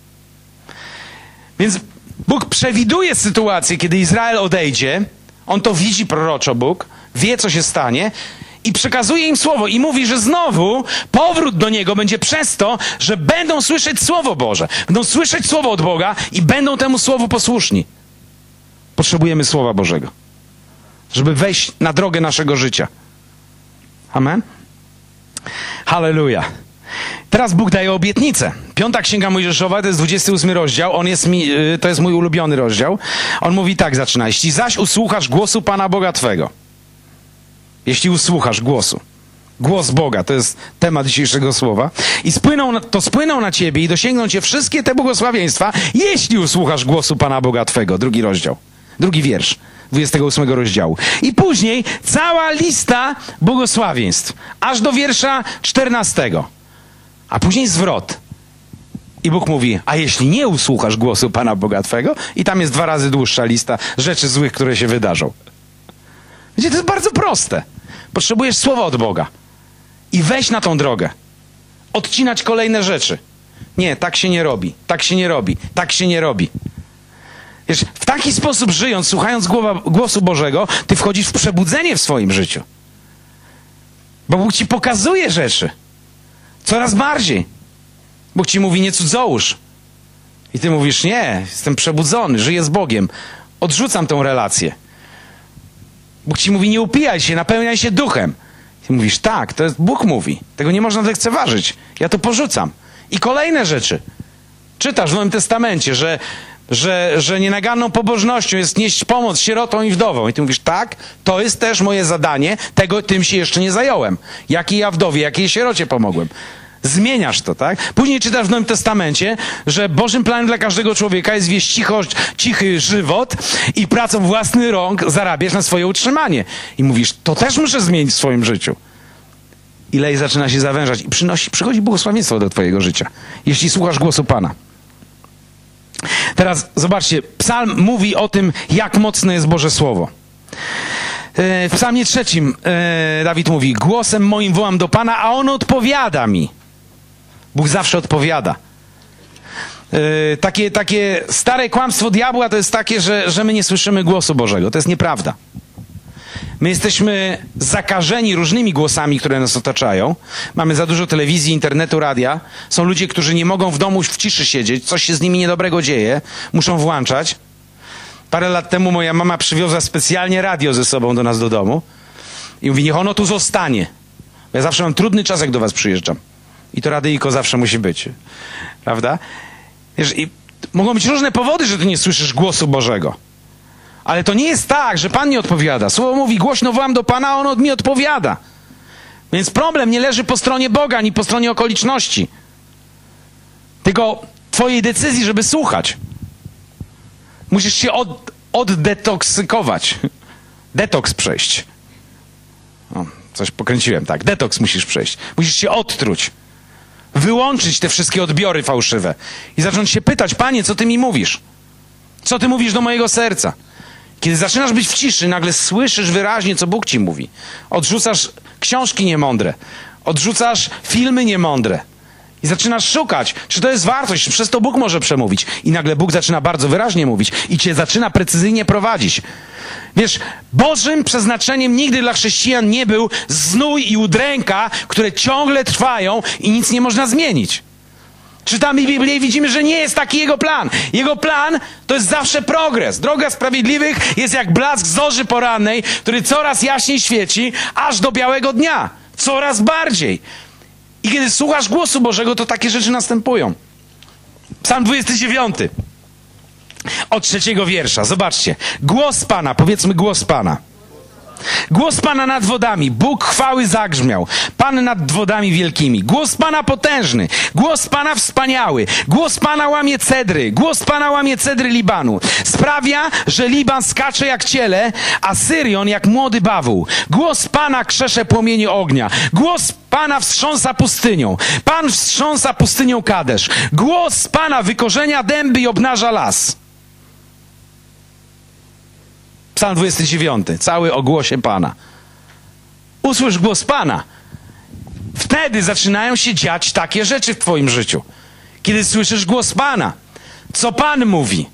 Więc Bóg przewiduje sytuację, kiedy Izrael odejdzie, on to widzi proroczo, Bóg, wie, co się stanie, i przekazuje im słowo i mówi, że znowu powrót do Niego będzie przez to, że będą słyszeć Słowo Boże. Będą słyszeć Słowo od Boga i będą temu Słowu posłuszni. Potrzebujemy Słowa Bożego, żeby wejść na drogę naszego życia. Amen? Halleluja. Teraz Bóg daje obietnicę. Piąta Księga Mojżeszowa, to jest dwudziesty ósmy rozdział. On jest mi, to jest mój ulubiony rozdział. On mówi tak, zaczyna. Jeśli zaś usłuchasz głosu Pana Boga Twego, jeśli usłuchasz głosu, głos Boga, to jest temat dzisiejszego słowa, i spłyną, to spłyną na ciebie i dosięgną cię wszystkie te błogosławieństwa, jeśli usłuchasz głosu Pana Boga Twego. Drugi rozdział, drugi wiersz dwudziestego ósmego rozdziału. I później cała lista błogosławieństw, aż do wiersza czternastego. A później zwrot. I Bóg mówi, a jeśli nie usłuchasz głosu Pana Boga Twego, i tam jest dwa razy dłuższa lista rzeczy złych, które się wydarzą. Wiecie, to jest bardzo proste. Potrzebujesz słowa od Boga. I weź na tą drogę. Odcinać kolejne rzeczy. Nie, tak się nie robi. Tak się nie robi. Tak się nie robi. Wiesz, w taki sposób żyjąc, słuchając głowa, głosu Bożego, ty wchodzisz w przebudzenie w swoim życiu. Bo Bóg ci pokazuje rzeczy. Coraz bardziej. Bóg ci mówi, nie cudzołóż. I ty mówisz, nie, jestem przebudzony, żyję z Bogiem. Odrzucam tą relację. Bóg ci mówi, nie upijaj się, napełniaj się duchem. Ty mówisz, tak, to jest Bóg mówi. Tego nie można lekceważyć. Ja to porzucam. I kolejne rzeczy. Czytasz w Nowym Testamencie, że, że, że nienaganną pobożnością jest nieść pomoc sierotom i wdowom. I ty mówisz, tak, to jest też moje zadanie, tego tym się jeszcze nie zająłem. Jakiej ja wdowie, jakiej sierocie pomogłem. Zmieniasz to, tak? Później czytasz w Nowym Testamencie, że Bożym planem dla każdego człowieka jest wieść cicho, cichy żywot i pracą własnych rąk zarabiasz na swoje utrzymanie. I mówisz, to też muszę zmienić w swoim życiu. I lej zaczyna się zawężać i przynosi, przychodzi błogosławieństwo do twojego życia, jeśli słuchasz głosu Pana. Teraz zobaczcie, psalm mówi o tym, jak mocne jest Boże Słowo. W psalmie trzecim Dawid mówi, głosem moim wołam do Pana, a On odpowiada mi. Bóg zawsze odpowiada. Yy, takie, takie stare kłamstwo diabła to jest takie, że, że my nie słyszymy głosu Bożego. To jest nieprawda. My jesteśmy zakażeni różnymi głosami, które nas otaczają. Mamy za dużo telewizji, internetu, radia. Są ludzie, którzy nie mogą w domu w ciszy siedzieć. Coś się z nimi niedobrego dzieje. Muszą włączać. Parę lat temu moja mama przywiozła specjalnie radio ze sobą do nas do domu. I mówi, niech ono tu zostanie. Ja zawsze mam trudny czas, jak do was przyjeżdżam. I to radyjko zawsze musi być. Prawda? Wiesz, i mogą być różne powody, że ty nie słyszysz głosu Bożego. Ale to nie jest tak, że Pan nie odpowiada. Słowo mówi, głośno wołam do Pana, a On od mi odpowiada. Więc problem nie leży po stronie Boga, ani po stronie okoliczności. Tylko twojej decyzji, żeby słuchać. Musisz się od, oddetoksykować. Detoks przejść. O, coś pokręciłem, tak. Detoks musisz przejść. Musisz się odtruć. Wyłączyć te wszystkie odbiory fałszywe. I zacząć się pytać, Panie, co Ty mi mówisz? Co Ty mówisz do mojego serca? Kiedy zaczynasz być w ciszy, nagle słyszysz wyraźnie, co Bóg Ci mówi. Odrzucasz książki niemądre. Odrzucasz filmy niemądre. I zaczynasz szukać, czy to jest wartość, czy przez to Bóg może przemówić. I nagle Bóg zaczyna bardzo wyraźnie mówić i cię zaczyna precyzyjnie prowadzić. Wiesz, Bożym przeznaczeniem nigdy dla chrześcijan nie był znój i udręka, które ciągle trwają i nic nie można zmienić. Czytamy Biblię i widzimy, że nie jest taki Jego plan. Jego plan to jest zawsze progres. Droga sprawiedliwych jest jak blask zorzy porannej, który coraz jaśniej świeci, aż do białego dnia. Coraz bardziej. I kiedy słuchasz głosu Bożego, to takie rzeczy następują. Psalm dwudziesty dziewiąty. Od trzeciego wiersza. Zobaczcie. Głos Pana. Powiedzmy głos Pana. Głos Pana nad wodami. Bóg chwały zagrzmiał. Pan nad wodami wielkimi. Głos Pana potężny. Głos Pana wspaniały. Głos Pana łamie cedry. Głos Pana łamie cedry Libanu. Sprawia, że Liban skacze jak ciele, a Syrion jak młody bawół. Głos Pana krzesze płomienie ognia. Głos Pana wstrząsa pustynią. Pan wstrząsa pustynią Kadesz. Głos Pana wykorzenia dęby i obnaża las. Psalm dwudziesty dziewiąty. Cały o głosie Pana. Usłysz głos Pana. Wtedy zaczynają się dziać takie rzeczy w twoim życiu. Kiedy słyszysz głos Pana. Co Pan mówi.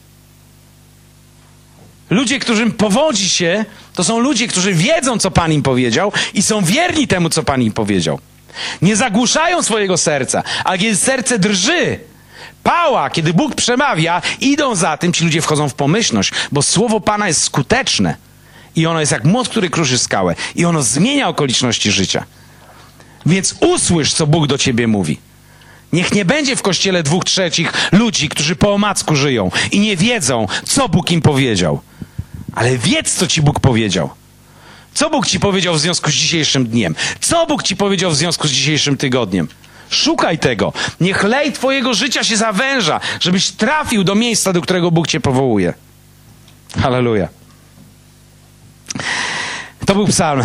Ludzie, którym powodzi się, to są ludzie, którzy wiedzą, co Pan im powiedział i są wierni temu, co Pan im powiedział. Nie zagłuszają swojego serca, ale kiedy serce drży, pała, kiedy Bóg przemawia, idą za tym, ci ludzie wchodzą w pomyślność, bo słowo Pana jest skuteczne i ono jest jak młot, który kruszy skałę i ono zmienia okoliczności życia. Więc usłysz, co Bóg do ciebie mówi. Niech nie będzie w kościele dwóch trzecich ludzi, którzy po omacku żyją i nie wiedzą, co Bóg im powiedział. Ale wiedz, co ci Bóg powiedział. Co Bóg ci powiedział w związku z dzisiejszym dniem? Co Bóg ci powiedział w związku z dzisiejszym tygodniem? Szukaj tego. Niech lej twojego życia się zawęża, żebyś trafił do miejsca, do którego Bóg cię powołuje. Halleluja. To był psalm.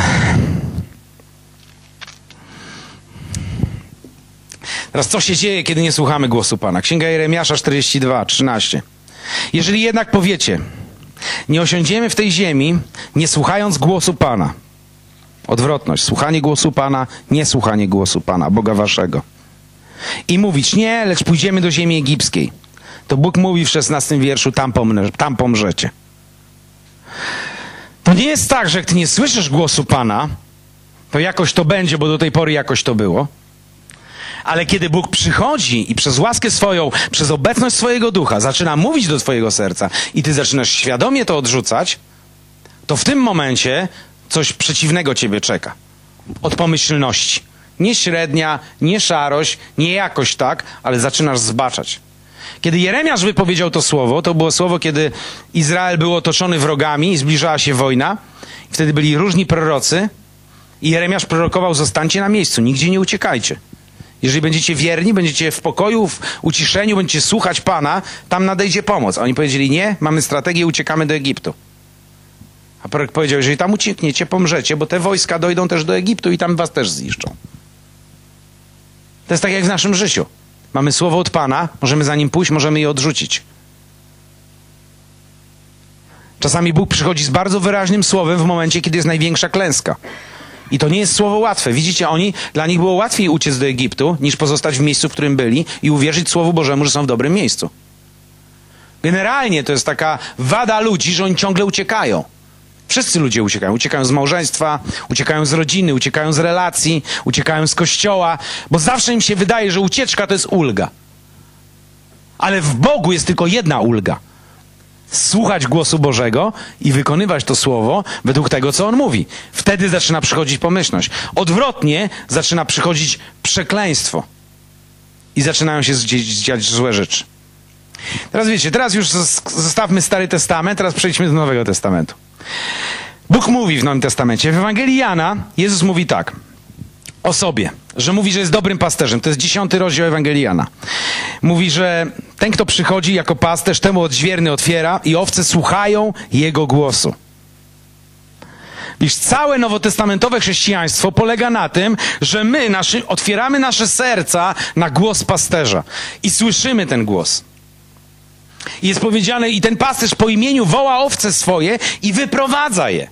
Teraz co się dzieje, kiedy nie słuchamy głosu Pana? Księga Jeremiasza czterdzieści dwa, trzynaście. Jeżeli jednak powiecie, nie osiądziemy w tej ziemi, nie słuchając głosu Pana. Odwrotność. Słuchanie głosu Pana, nie słuchanie głosu Pana, Boga waszego. I mówić, nie, lecz pójdziemy do ziemi egipskiej. To Bóg mówi w szesnastym wierszu, tam, pomrze, tam pomrzecie. To nie jest tak, że jak ty nie słyszysz głosu Pana, to jakoś to będzie, bo do tej pory jakoś to było. Ale kiedy Bóg przychodzi i przez łaskę swoją, przez obecność swojego ducha zaczyna mówić do twojego serca i ty zaczynasz świadomie to odrzucać, to w tym momencie coś przeciwnego ciebie czeka. Od pomyślności. Nie średnia, nie szarość, nie jakoś tak, ale zaczynasz zbaczać. Kiedy Jeremiasz wypowiedział to słowo, to było słowo, kiedy Izrael był otoczony wrogami i zbliżała się wojna. Wtedy byli różni prorocy i Jeremiasz prorokował, zostańcie na miejscu, nigdzie nie uciekajcie. Jeżeli będziecie wierni, będziecie w pokoju, w uciszeniu, będziecie słuchać Pana, tam nadejdzie pomoc. A oni powiedzieli, nie, mamy strategię, uciekamy do Egiptu. A prorok powiedział, jeżeli tam uciekniecie, pomrzecie, bo te wojska dojdą też do Egiptu i tam was też zniszczą. To jest tak jak w naszym życiu. Mamy słowo od Pana, możemy za nim pójść, możemy je odrzucić. Czasami Bóg przychodzi z bardzo wyraźnym słowem w momencie, kiedy jest największa klęska. I to nie jest słowo łatwe. Widzicie, oni, dla nich było łatwiej uciec do Egiptu, niż pozostać w miejscu, w którym byli i uwierzyć Słowu Bożemu, że są w dobrym miejscu. Generalnie to jest taka wada ludzi, że oni ciągle uciekają. Wszyscy ludzie uciekają. Uciekają z małżeństwa, uciekają z rodziny, uciekają z relacji, uciekają z kościoła, bo zawsze im się wydaje, że ucieczka to jest ulga. Ale w Bogu jest tylko jedna ulga. Słuchać głosu Bożego i wykonywać to słowo według tego, co On mówi. Wtedy zaczyna przychodzić pomyślność. Odwrotnie zaczyna przychodzić przekleństwo. I zaczynają się dziać złe rzeczy. Teraz wiecie, teraz już zostawmy Stary Testament, teraz przejdźmy do Nowego Testamentu. Bóg mówi w Nowym Testamencie. W Ewangelii Jana Jezus mówi tak o sobie, że mówi, że jest dobrym pasterzem. To jest dziesiąty rozdział Ewangelii Jana. Mówi, że ten, kto przychodzi jako pasterz, temu odźwierny otwiera i owce słuchają Jego głosu. Wiesz, całe nowotestamentowe chrześcijaństwo polega na tym, że my naszy, otwieramy nasze serca na głos pasterza i słyszymy ten głos. I jest powiedziane, i ten pasterz po imieniu woła owce swoje i wyprowadza je.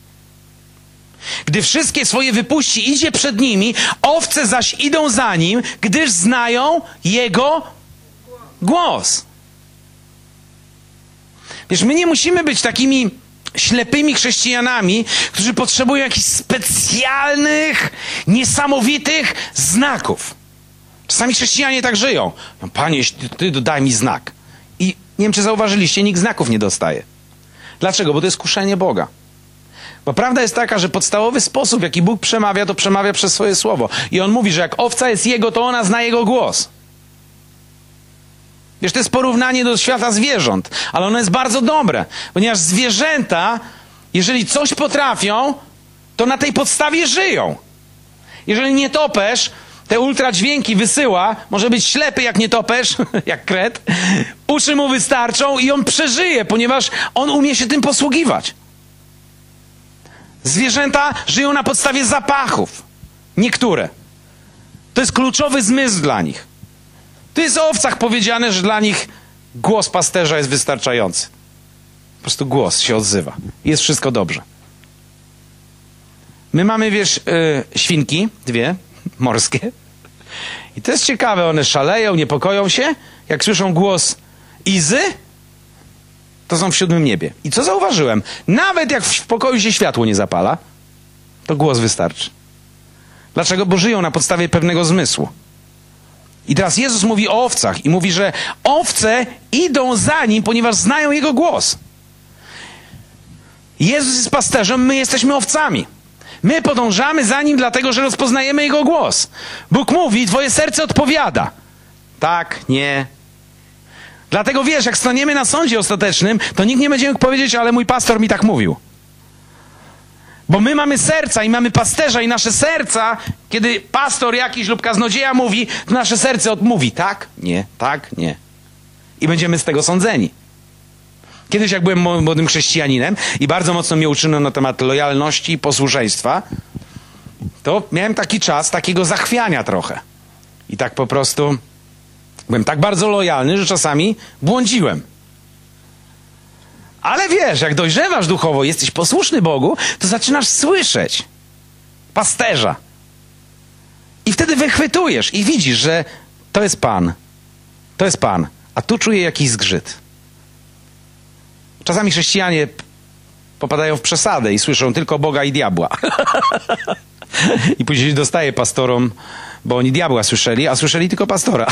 Gdy wszystkie swoje wypuści, idzie przed nimi, owce zaś idą za nim, gdyż znają jego głos. Wiesz, my nie musimy być takimi ślepymi chrześcijanami, którzy potrzebują jakichś specjalnych, niesamowitych znaków. Czasami chrześcijanie tak żyją. No, Panie, ty daj mi znak. I nie wiem, czy zauważyliście, nikt znaków nie dostaje. Dlaczego? Bo to jest kuszenie Boga. Bo prawda jest taka, że podstawowy sposób, w jaki Bóg przemawia, to przemawia przez swoje słowo. I On mówi, że jak owca jest Jego, to ona zna Jego głos. Wiesz, to jest porównanie do świata zwierząt, ale ono jest bardzo dobre, ponieważ zwierzęta, jeżeli coś potrafią, to na tej podstawie żyją. Jeżeli nietoperz te ultradźwięki wysyła, może być ślepy jak nietoperz, jak kret, uszy mu wystarczą i on przeżyje, ponieważ on umie się tym posługiwać. Zwierzęta żyją na podstawie zapachów. Niektóre. To jest kluczowy zmysł dla nich. Tu jest o owcach powiedziane, że dla nich głos pasterza jest wystarczający. Po prostu głos się odzywa. Jest wszystko dobrze. My mamy, wiesz, yy, świnki, dwie, morskie. I to jest ciekawe, one szaleją, niepokoją się. Jak słyszą głos Izy, to są w siódmym niebie. I co zauważyłem? Nawet jak w pokoju się światło nie zapala, to głos wystarczy. Dlaczego? Bo żyją na podstawie pewnego zmysłu. I teraz Jezus mówi o owcach i mówi, że owce idą za Nim, ponieważ znają Jego głos. Jezus jest pasterzem, my jesteśmy owcami. My podążamy za Nim, dlatego że rozpoznajemy Jego głos. Bóg mówi, twoje serce odpowiada. Tak, nie. Dlatego wiesz, jak staniemy na sądzie ostatecznym, to nikt nie będzie mógł powiedzieć, ale mój pastor mi tak mówił. Bo my mamy serca i mamy pasterza i nasze serca, kiedy pastor jakiś lub kaznodzieja mówi, to nasze serce odmówi. Tak, nie, tak, nie. I będziemy z tego sądzeni. Kiedyś jak byłem młodym chrześcijaninem i bardzo mocno mnie uczono na temat lojalności i posłuszeństwa, to miałem taki czas takiego zachwiania trochę. I tak po prostu byłem tak bardzo lojalny, że czasami błądziłem. Ale wiesz, jak dojrzewasz duchowo, jesteś posłuszny Bogu, to zaczynasz słyszeć pasterza. I wtedy wychwytujesz i widzisz, że to jest Pan. To jest Pan. A tu czuję jakiś zgrzyt. Czasami chrześcijanie popadają w przesadę i słyszą tylko Boga i diabła. I później dostaje pastorom, bo oni diabła słyszeli, a słyszeli tylko pastora.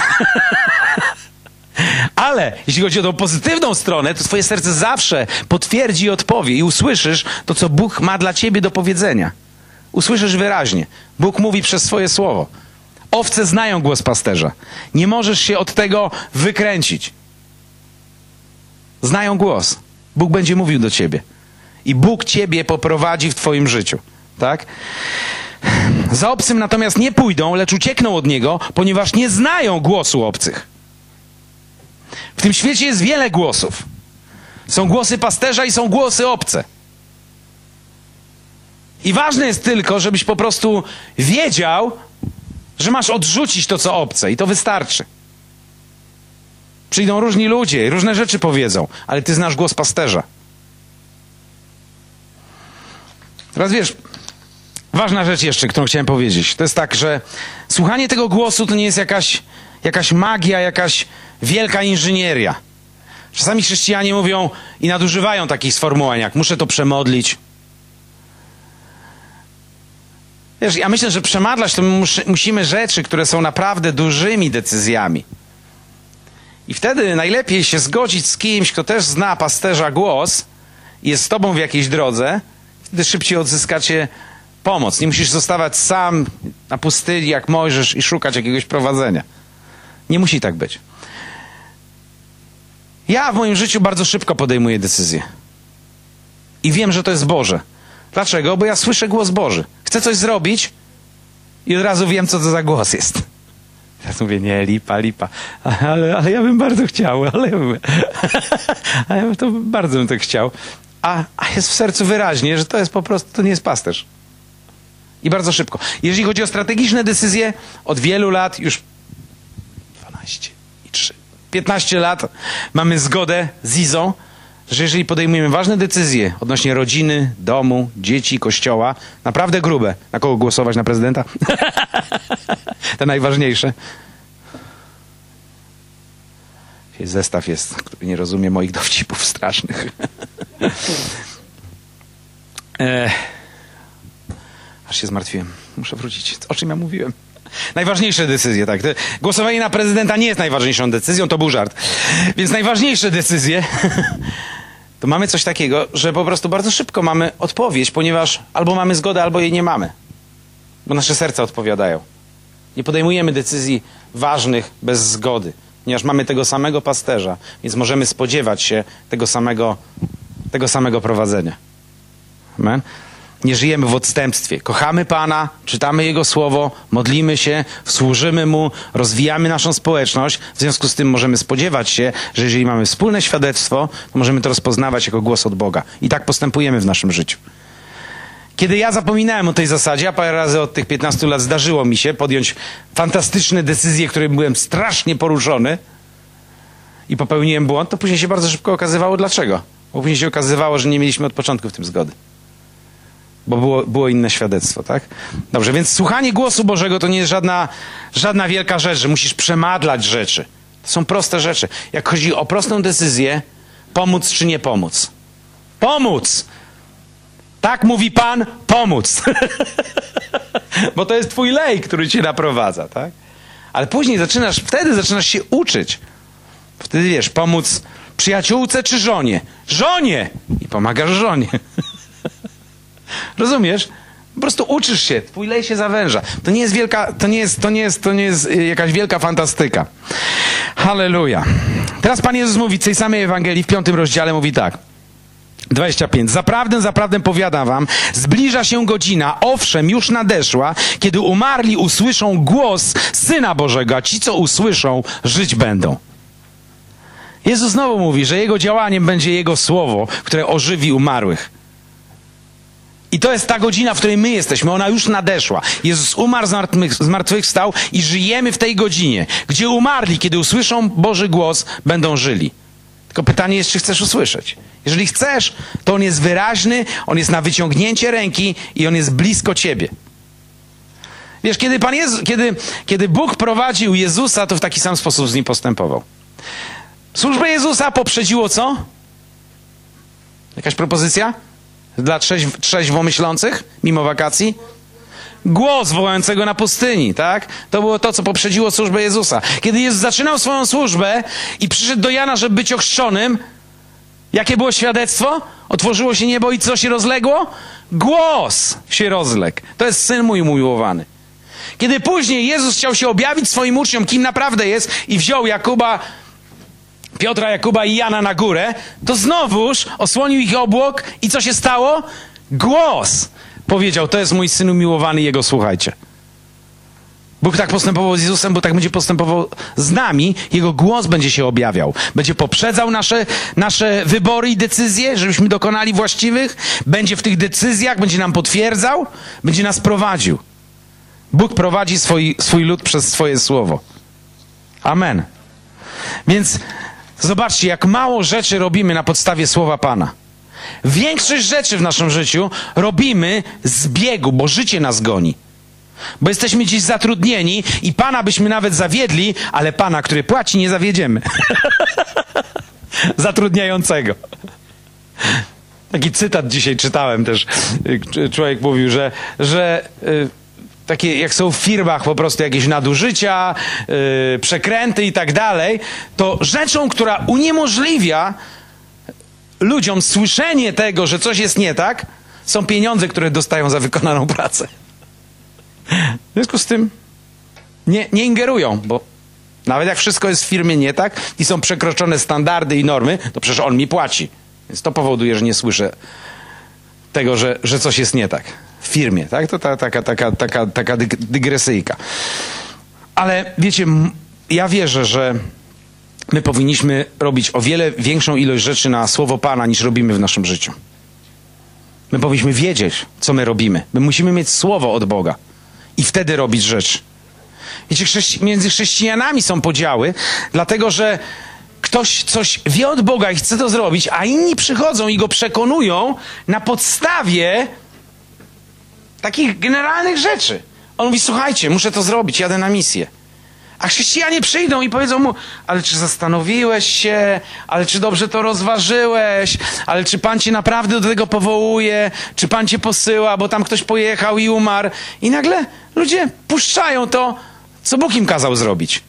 Ale jeśli chodzi o tą pozytywną stronę, to twoje serce zawsze potwierdzi i odpowie i usłyszysz to, co Bóg ma dla ciebie do powiedzenia. Usłyszysz wyraźnie. Bóg mówi przez swoje słowo. Owce znają głos pasterza. Nie możesz się od tego wykręcić. Znają głos. Bóg będzie mówił do ciebie. I Bóg ciebie poprowadzi w twoim życiu. Tak? Za obcym natomiast nie pójdą, lecz uciekną od niego, ponieważ nie znają głosu obcych. W tym świecie jest wiele głosów. Są głosy pasterza i są głosy obce. I ważne jest tylko, żebyś po prostu wiedział, że masz odrzucić to, co obce. I to wystarczy. Przyjdą różni ludzie i różne rzeczy powiedzą, ale ty znasz głos pasterza. Teraz wiesz, ważna rzecz jeszcze, którą chciałem powiedzieć. To jest tak, że słuchanie tego głosu to nie jest jakaś, jakaś magia, jakaś wielka inżynieria. Czasami chrześcijanie mówią i nadużywają takich sformułowań, jak muszę to przemodlić. Wiesz, ja myślę, że przemadlać to mus, musimy rzeczy, które są naprawdę dużymi decyzjami. I wtedy najlepiej się zgodzić z kimś, kto też zna pasterza głos i jest z tobą w jakiejś drodze. Wtedy szybciej odzyskacie pomoc. Nie musisz zostawać sam na pustyni jak Mojżesz i szukać jakiegoś prowadzenia. Nie musi tak być. Ja w moim życiu bardzo szybko podejmuję decyzje. I wiem, że to jest Boże. Dlaczego? Bo ja słyszę głos Boży. Chcę coś zrobić i od razu wiem, co to za głos jest. Ja mówię, nie, lipa, lipa. Ale, ale ja bym bardzo chciał, ale ja bym, a ja to bardzo bym tak chciał. A, a jest w sercu wyraźnie, że to jest po prostu, to nie jest pasterz. I bardzo szybko. Jeżeli chodzi o strategiczne decyzje, od wielu lat, już dwanaście i trzy, piętnaście lat mamy zgodę z Izą, że jeżeli podejmujemy ważne decyzje odnośnie rodziny, domu, dzieci, kościoła, naprawdę grube. Na kogo głosować? Na prezydenta? Te najważniejsze. Zestaw jest, który nie rozumie moich dowcipów strasznych. e... Aż się zmartwiłem. Muszę wrócić. O czym ja mówiłem? Najważniejsze decyzje, tak. Głosowanie na prezydenta nie jest najważniejszą decyzją, to był żart. Więc najważniejsze decyzje to mamy coś takiego, że po prostu bardzo szybko mamy odpowiedź, ponieważ albo mamy zgodę, albo jej nie mamy. Bo nasze serca odpowiadają. Nie podejmujemy decyzji ważnych bez zgody, ponieważ mamy tego samego pasterza, więc możemy spodziewać się tego samego, tego samego prowadzenia. Amen? Nie żyjemy w odstępstwie. Kochamy Pana, czytamy Jego Słowo, modlimy się, służymy Mu, rozwijamy naszą społeczność. W związku z tym możemy spodziewać się, że jeżeli mamy wspólne świadectwo, to możemy to rozpoznawać jako głos od Boga. I tak postępujemy w naszym życiu. Kiedy ja zapominałem o tej zasadzie, a parę razy od tych piętnastu lat zdarzyło mi się podjąć fantastyczne decyzje, którymi byłem strasznie poruszony i popełniłem błąd, to później się bardzo szybko okazywało dlaczego. Bo później się okazywało, że nie mieliśmy od początku w tym zgody. Bo było, było inne świadectwo, tak? Dobrze, więc słuchanie głosu Bożego to nie jest żadna, żadna wielka rzecz, że musisz przemadlać rzeczy. To są proste rzeczy. Jak chodzi o prostą decyzję, pomóc czy nie pomóc. Pomóc! Tak mówi Pan, pomóc. Bo to jest twój lej, który cię naprowadza, tak? Ale później zaczynasz, wtedy zaczynasz się uczyć. Wtedy wiesz, pomóc przyjaciółce czy żonie? Żonie! I pomagasz żonie. Rozumiesz? Po prostu uczysz się, twój lej się zawęża. To nie jest wielka, to nie jest, to nie jest, to nie jest jakaś wielka fantastyka. Halleluja. Teraz Pan Jezus mówi w tej samej Ewangelii, w piątym rozdziale mówi tak. dwadzieścia pięć. Zaprawdę, zaprawdę powiadam wam, zbliża się godzina, owszem, już nadeszła, kiedy umarli usłyszą głos Syna Bożego, a ci, co usłyszą, żyć będą. Jezus znowu mówi, że Jego działaniem będzie Jego słowo, które ożywi umarłych. I to jest ta godzina, w której my jesteśmy. Ona już nadeszła. Jezus umarł, zmartwychwstał i żyjemy w tej godzinie, gdzie umarli, kiedy usłyszą Boży głos, będą żyli. Tylko pytanie jest, czy chcesz usłyszeć. Jeżeli chcesz, to On jest wyraźny, On jest na wyciągnięcie ręki i On jest blisko ciebie. Wiesz, kiedy, Pan Jezus, kiedy, kiedy Bóg prowadził Jezusa, to w taki sam sposób z Nim postępował. Służbę Jezusa poprzedziło co? Jakaś propozycja? Dla trzeźw, trzeźwo myślących, mimo wakacji? Głos wołającego na pustyni, tak? To było to, co poprzedziło służbę Jezusa. Kiedy Jezus zaczynał swoją służbę i przyszedł do Jana, żeby być ochrzczonym, jakie było świadectwo? Otworzyło się niebo i co się rozległo? Głos się rozległ. To jest Syn mój umiłowany. Kiedy później Jezus chciał się objawić swoim uczniom, kim naprawdę jest, i wziął Jakuba, Piotra, Jakuba i Jana na górę, to znowuż osłonił ich obłok i co się stało? Głos powiedział, to jest mój Syn umiłowany, Jego słuchajcie. Bóg tak postępował z Jezusem, bo tak będzie postępował z nami. Jego głos będzie się objawiał. Będzie poprzedzał nasze, nasze wybory i decyzje, żebyśmy dokonali właściwych. Będzie w tych decyzjach, będzie nam potwierdzał, będzie nas prowadził. Bóg prowadzi swój, swój lud przez swoje słowo. Amen. Więc zobaczcie, jak mało rzeczy robimy na podstawie słowa Pana. Większość rzeczy w naszym życiu robimy z biegu, bo życie nas goni. Bo jesteśmy gdzieś zatrudnieni i Pana byśmy nawet zawiedli, ale Pana, który płaci, nie zawiedziemy. Zatrudniającego. Taki cytat dzisiaj czytałem też. Człowiek mówił, że, że yy, takie jak są w firmach po prostu jakieś nadużycia, yy, przekręty i tak dalej, to rzeczą, która uniemożliwia ludziom słyszenie tego, że coś jest nie tak, są pieniądze, które dostają za wykonaną pracę. W związku z tym nie, nie ingerują, bo nawet jak wszystko jest w firmie nie tak i są przekroczone standardy i normy, to przecież on mi płaci. Więc to powoduje, że nie słyszę tego, że, że coś jest nie tak w firmie. Tak? To ta, taka, taka, taka, taka dygresyjka. Ale wiecie, ja wierzę, że my powinniśmy robić o wiele większą ilość rzeczy na słowo Pana, niż robimy w naszym życiu. My powinniśmy wiedzieć, co my robimy. My musimy mieć słowo od Boga i wtedy robić rzeczy. Wiecie, chrześci- między chrześcijanami są podziały, dlatego że ktoś coś wie od Boga i chce to zrobić, a inni przychodzą i go przekonują na podstawie takich generalnych rzeczy. On mówi, słuchajcie, muszę to zrobić, jadę na misję. A chrześcijanie przyjdą i powiedzą mu, ale czy zastanowiłeś się, ale czy dobrze to rozważyłeś, ale czy Pan cię naprawdę do tego powołuje, czy Pan cię posyła, bo tam ktoś pojechał i umarł. I nagle ludzie puszczają to, co Bóg im kazał zrobić.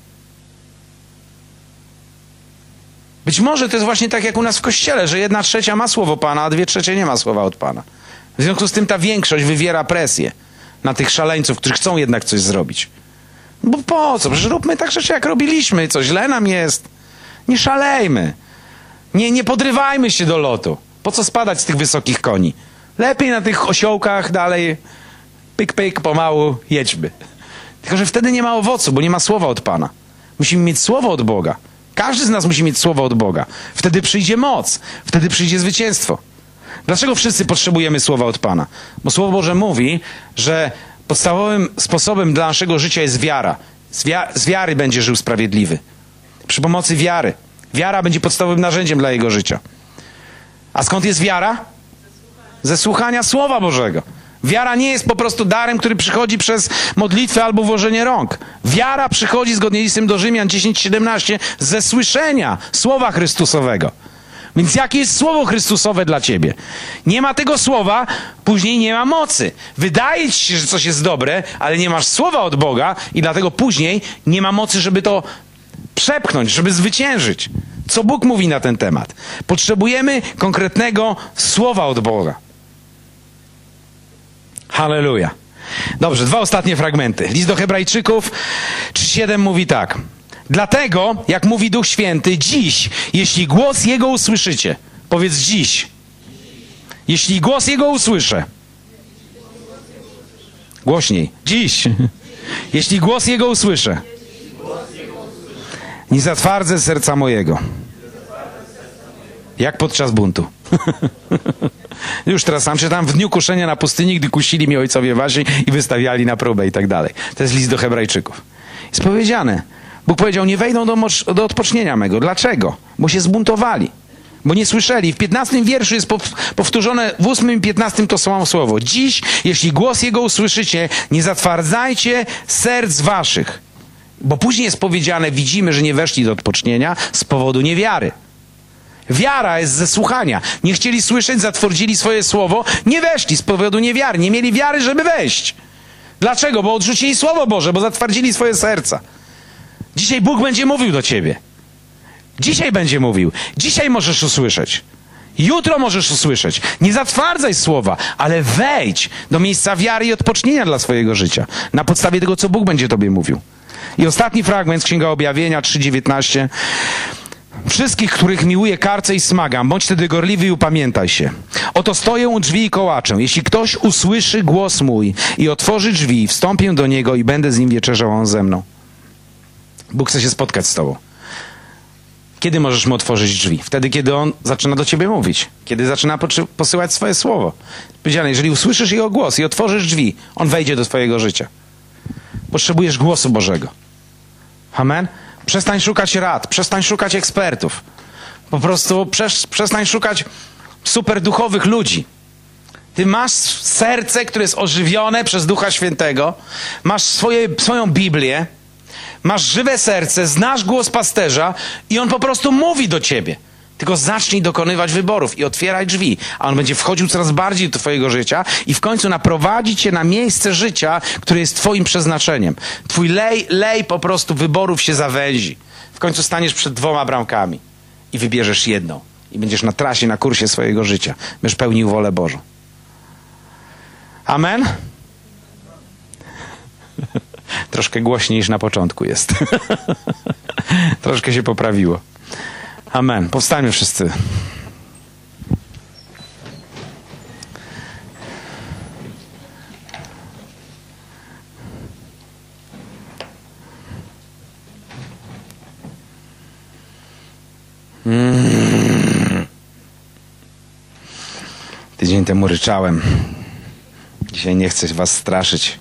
Być może to jest właśnie tak jak u nas w kościele, że jedna trzecia ma słowo Pana, a dwie trzecie nie ma słowa od Pana. W związku z tym ta większość wywiera presję na tych szaleńców, którzy chcą jednak coś zrobić. Bo po co? Przecież róbmy tak rzeczy, jak robiliśmy. Co źle nam jest? Nie szalejmy. Nie, nie podrywajmy się do lotu. Po co spadać z tych wysokich koni? Lepiej na tych osiołkach dalej, pyk, pyk, pomału, jedźmy. Tylko że wtedy nie ma owocu, bo nie ma słowa od Pana. Musimy mieć słowo od Boga. Każdy z nas musi mieć słowo od Boga. Wtedy przyjdzie moc, wtedy przyjdzie zwycięstwo. Dlaczego wszyscy potrzebujemy słowa od Pana? Bo Słowo Boże mówi, że podstawowym sposobem dla naszego życia jest wiara. Z, wi- z wiary będzie żył sprawiedliwy. Przy pomocy wiary. Wiara będzie podstawowym narzędziem dla jego życia. A skąd jest wiara? Ze słuchania Słowa Bożego. Wiara nie jest po prostu darem, który przychodzi przez modlitwę albo włożenie rąk. Wiara przychodzi, zgodnie z listem do Rzymian dziesięć siedemnaście, ze słyszenia Słowa Chrystusowego. Więc jakie jest Słowo Chrystusowe dla ciebie? Nie ma tego słowa, później nie ma mocy. Wydaje ci się, że coś jest dobre, ale nie masz słowa od Boga i dlatego później nie ma mocy, żeby to przepchnąć, żeby zwyciężyć. Co Bóg mówi na ten temat? Potrzebujemy konkretnego słowa od Boga. Halleluja. Dobrze, dwa ostatnie fragmenty. List do Hebrajczyków trzy siedem mówi tak. Dlatego, jak mówi Duch Święty, dziś, jeśli głos Jego usłyszycie, powiedz dziś, jeśli głos Jego usłyszę, głośniej, dziś, jeśli głos Jego usłyszę, nie zatwardzę serca mojego, jak podczas buntu. Już teraz sam czytam, w dniu kuszenia na pustyni, gdy kusili mnie ojcowie wasi i wystawiali na próbę i tak dalej. To jest list do Hebrajczyków. Jest powiedziane, Bóg powiedział, nie wejdą do, moc- do odpocznienia mego. Dlaczego? Bo się zbuntowali. Bo nie słyszeli. W piętnastym wierszu jest powtórzone, w ósmym i piętnastym to samo słowo. Dziś, jeśli głos Jego usłyszycie, nie zatwardzajcie serc waszych. Bo później jest powiedziane, widzimy, że nie weszli do odpocznienia z powodu niewiary. Wiara jest ze słuchania. Nie chcieli słyszeć, zatwardzili swoje słowo, nie weszli z powodu niewiary. Nie mieli wiary, żeby wejść. Dlaczego? Bo odrzucili Słowo Boże, bo zatwardzili swoje serca. Dzisiaj Bóg będzie mówił do ciebie. Dzisiaj będzie mówił. Dzisiaj możesz usłyszeć. Jutro możesz usłyszeć. Nie zatwardzaj słowa, ale wejdź do miejsca wiary i odpocznienia dla swojego życia. Na podstawie tego, co Bóg będzie tobie mówił. I ostatni fragment z Księga Objawienia trzy dziewiętnaście. Wszystkich, których miłuję, karcę i smagam. Bądź wtedy gorliwy i upamiętaj się. Oto stoję u drzwi i kołaczę. Jeśli ktoś usłyszy głos mój i otworzy drzwi, wstąpię do niego i będę z nim wieczerzał, a on ze mną. Bóg chce się spotkać z tobą. Kiedy możesz mu otworzyć drzwi? Wtedy, kiedy on zaczyna do ciebie mówić. Kiedy zaczyna posyłać swoje słowo. Powiedziane, jeżeli usłyszysz jego głos i otworzysz drzwi, on wejdzie do twojego życia. Potrzebujesz głosu Bożego. Amen? Przestań szukać rad, przestań szukać ekspertów. Po prostu przes- przestań szukać super duchowych ludzi. Ty masz serce, które jest ożywione przez Ducha Świętego. Masz swoje, swoją Biblię. Masz żywe serce, znasz głos pasterza i on po prostu mówi do ciebie. Tylko zacznij dokonywać wyborów i otwieraj drzwi, a on będzie wchodził coraz bardziej do twojego życia i w końcu naprowadzi cię na miejsce życia, które jest twoim przeznaczeniem. Twój lej, lej po prostu wyborów się zawęzi. W końcu staniesz przed dwoma bramkami i wybierzesz jedną. I będziesz na trasie, na kursie swojego życia. Będziesz pełnił wolę Bożą. Amen? Troszkę głośniej niż na początku jest. Troszkę się poprawiło. Amen. Powstańmy wszyscy. Mm. Tydzień temu ryczałem. Dzisiaj nie chcę was straszyć.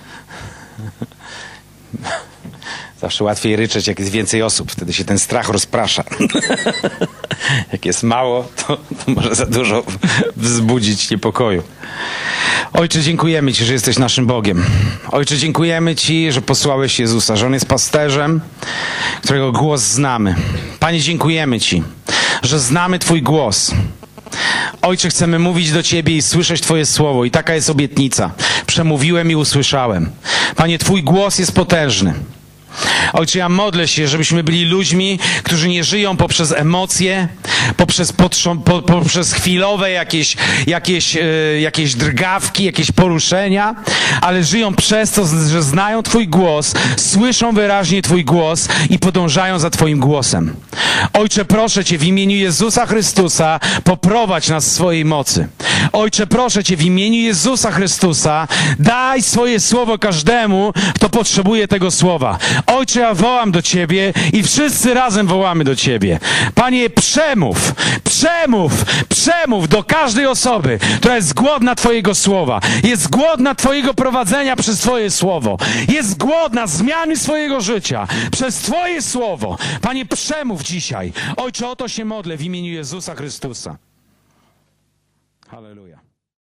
Zawsze łatwiej ryczeć, jak jest więcej osób. Wtedy się ten strach rozprasza. Jak jest mało, to, to może za dużo wzbudzić niepokoju. Ojcze, dziękujemy Ci, że jesteś naszym Bogiem. Ojcze, dziękujemy Ci, że posłałeś Jezusa, że On jest pasterzem, którego głos znamy. Panie, dziękujemy Ci, że znamy Twój głos. Ojcze, chcemy mówić do Ciebie i słyszeć Twoje słowo. I taka jest obietnica. Przemówiłem i usłyszałem. Panie, Twój głos jest potężny. Ojcze, ja modlę się, żebyśmy byli ludźmi, którzy nie żyją poprzez emocje, poprzez, potrząs, po, poprzez chwilowe jakieś, jakieś, e, jakieś drgawki, jakieś poruszenia, ale żyją przez to, że znają Twój głos, słyszą wyraźnie Twój głos i podążają za Twoim głosem. Ojcze, proszę Cię w imieniu Jezusa Chrystusa, poprowadź nas w swojej mocy. Ojcze, proszę Cię w imieniu Jezusa Chrystusa, daj swoje słowo każdemu, kto potrzebuje tego słowa. Ojcze, ja wołam do Ciebie i wszyscy razem wołamy do Ciebie. Panie, przemów, przemów, przemów do każdej osoby, która jest głodna Twojego słowa, jest głodna Twojego prowadzenia przez Twoje słowo, jest głodna zmiany swojego życia przez Twoje słowo. Panie, przemów dzisiaj. Ojcze, o to się modlę w imieniu Jezusa Chrystusa. Halleluja.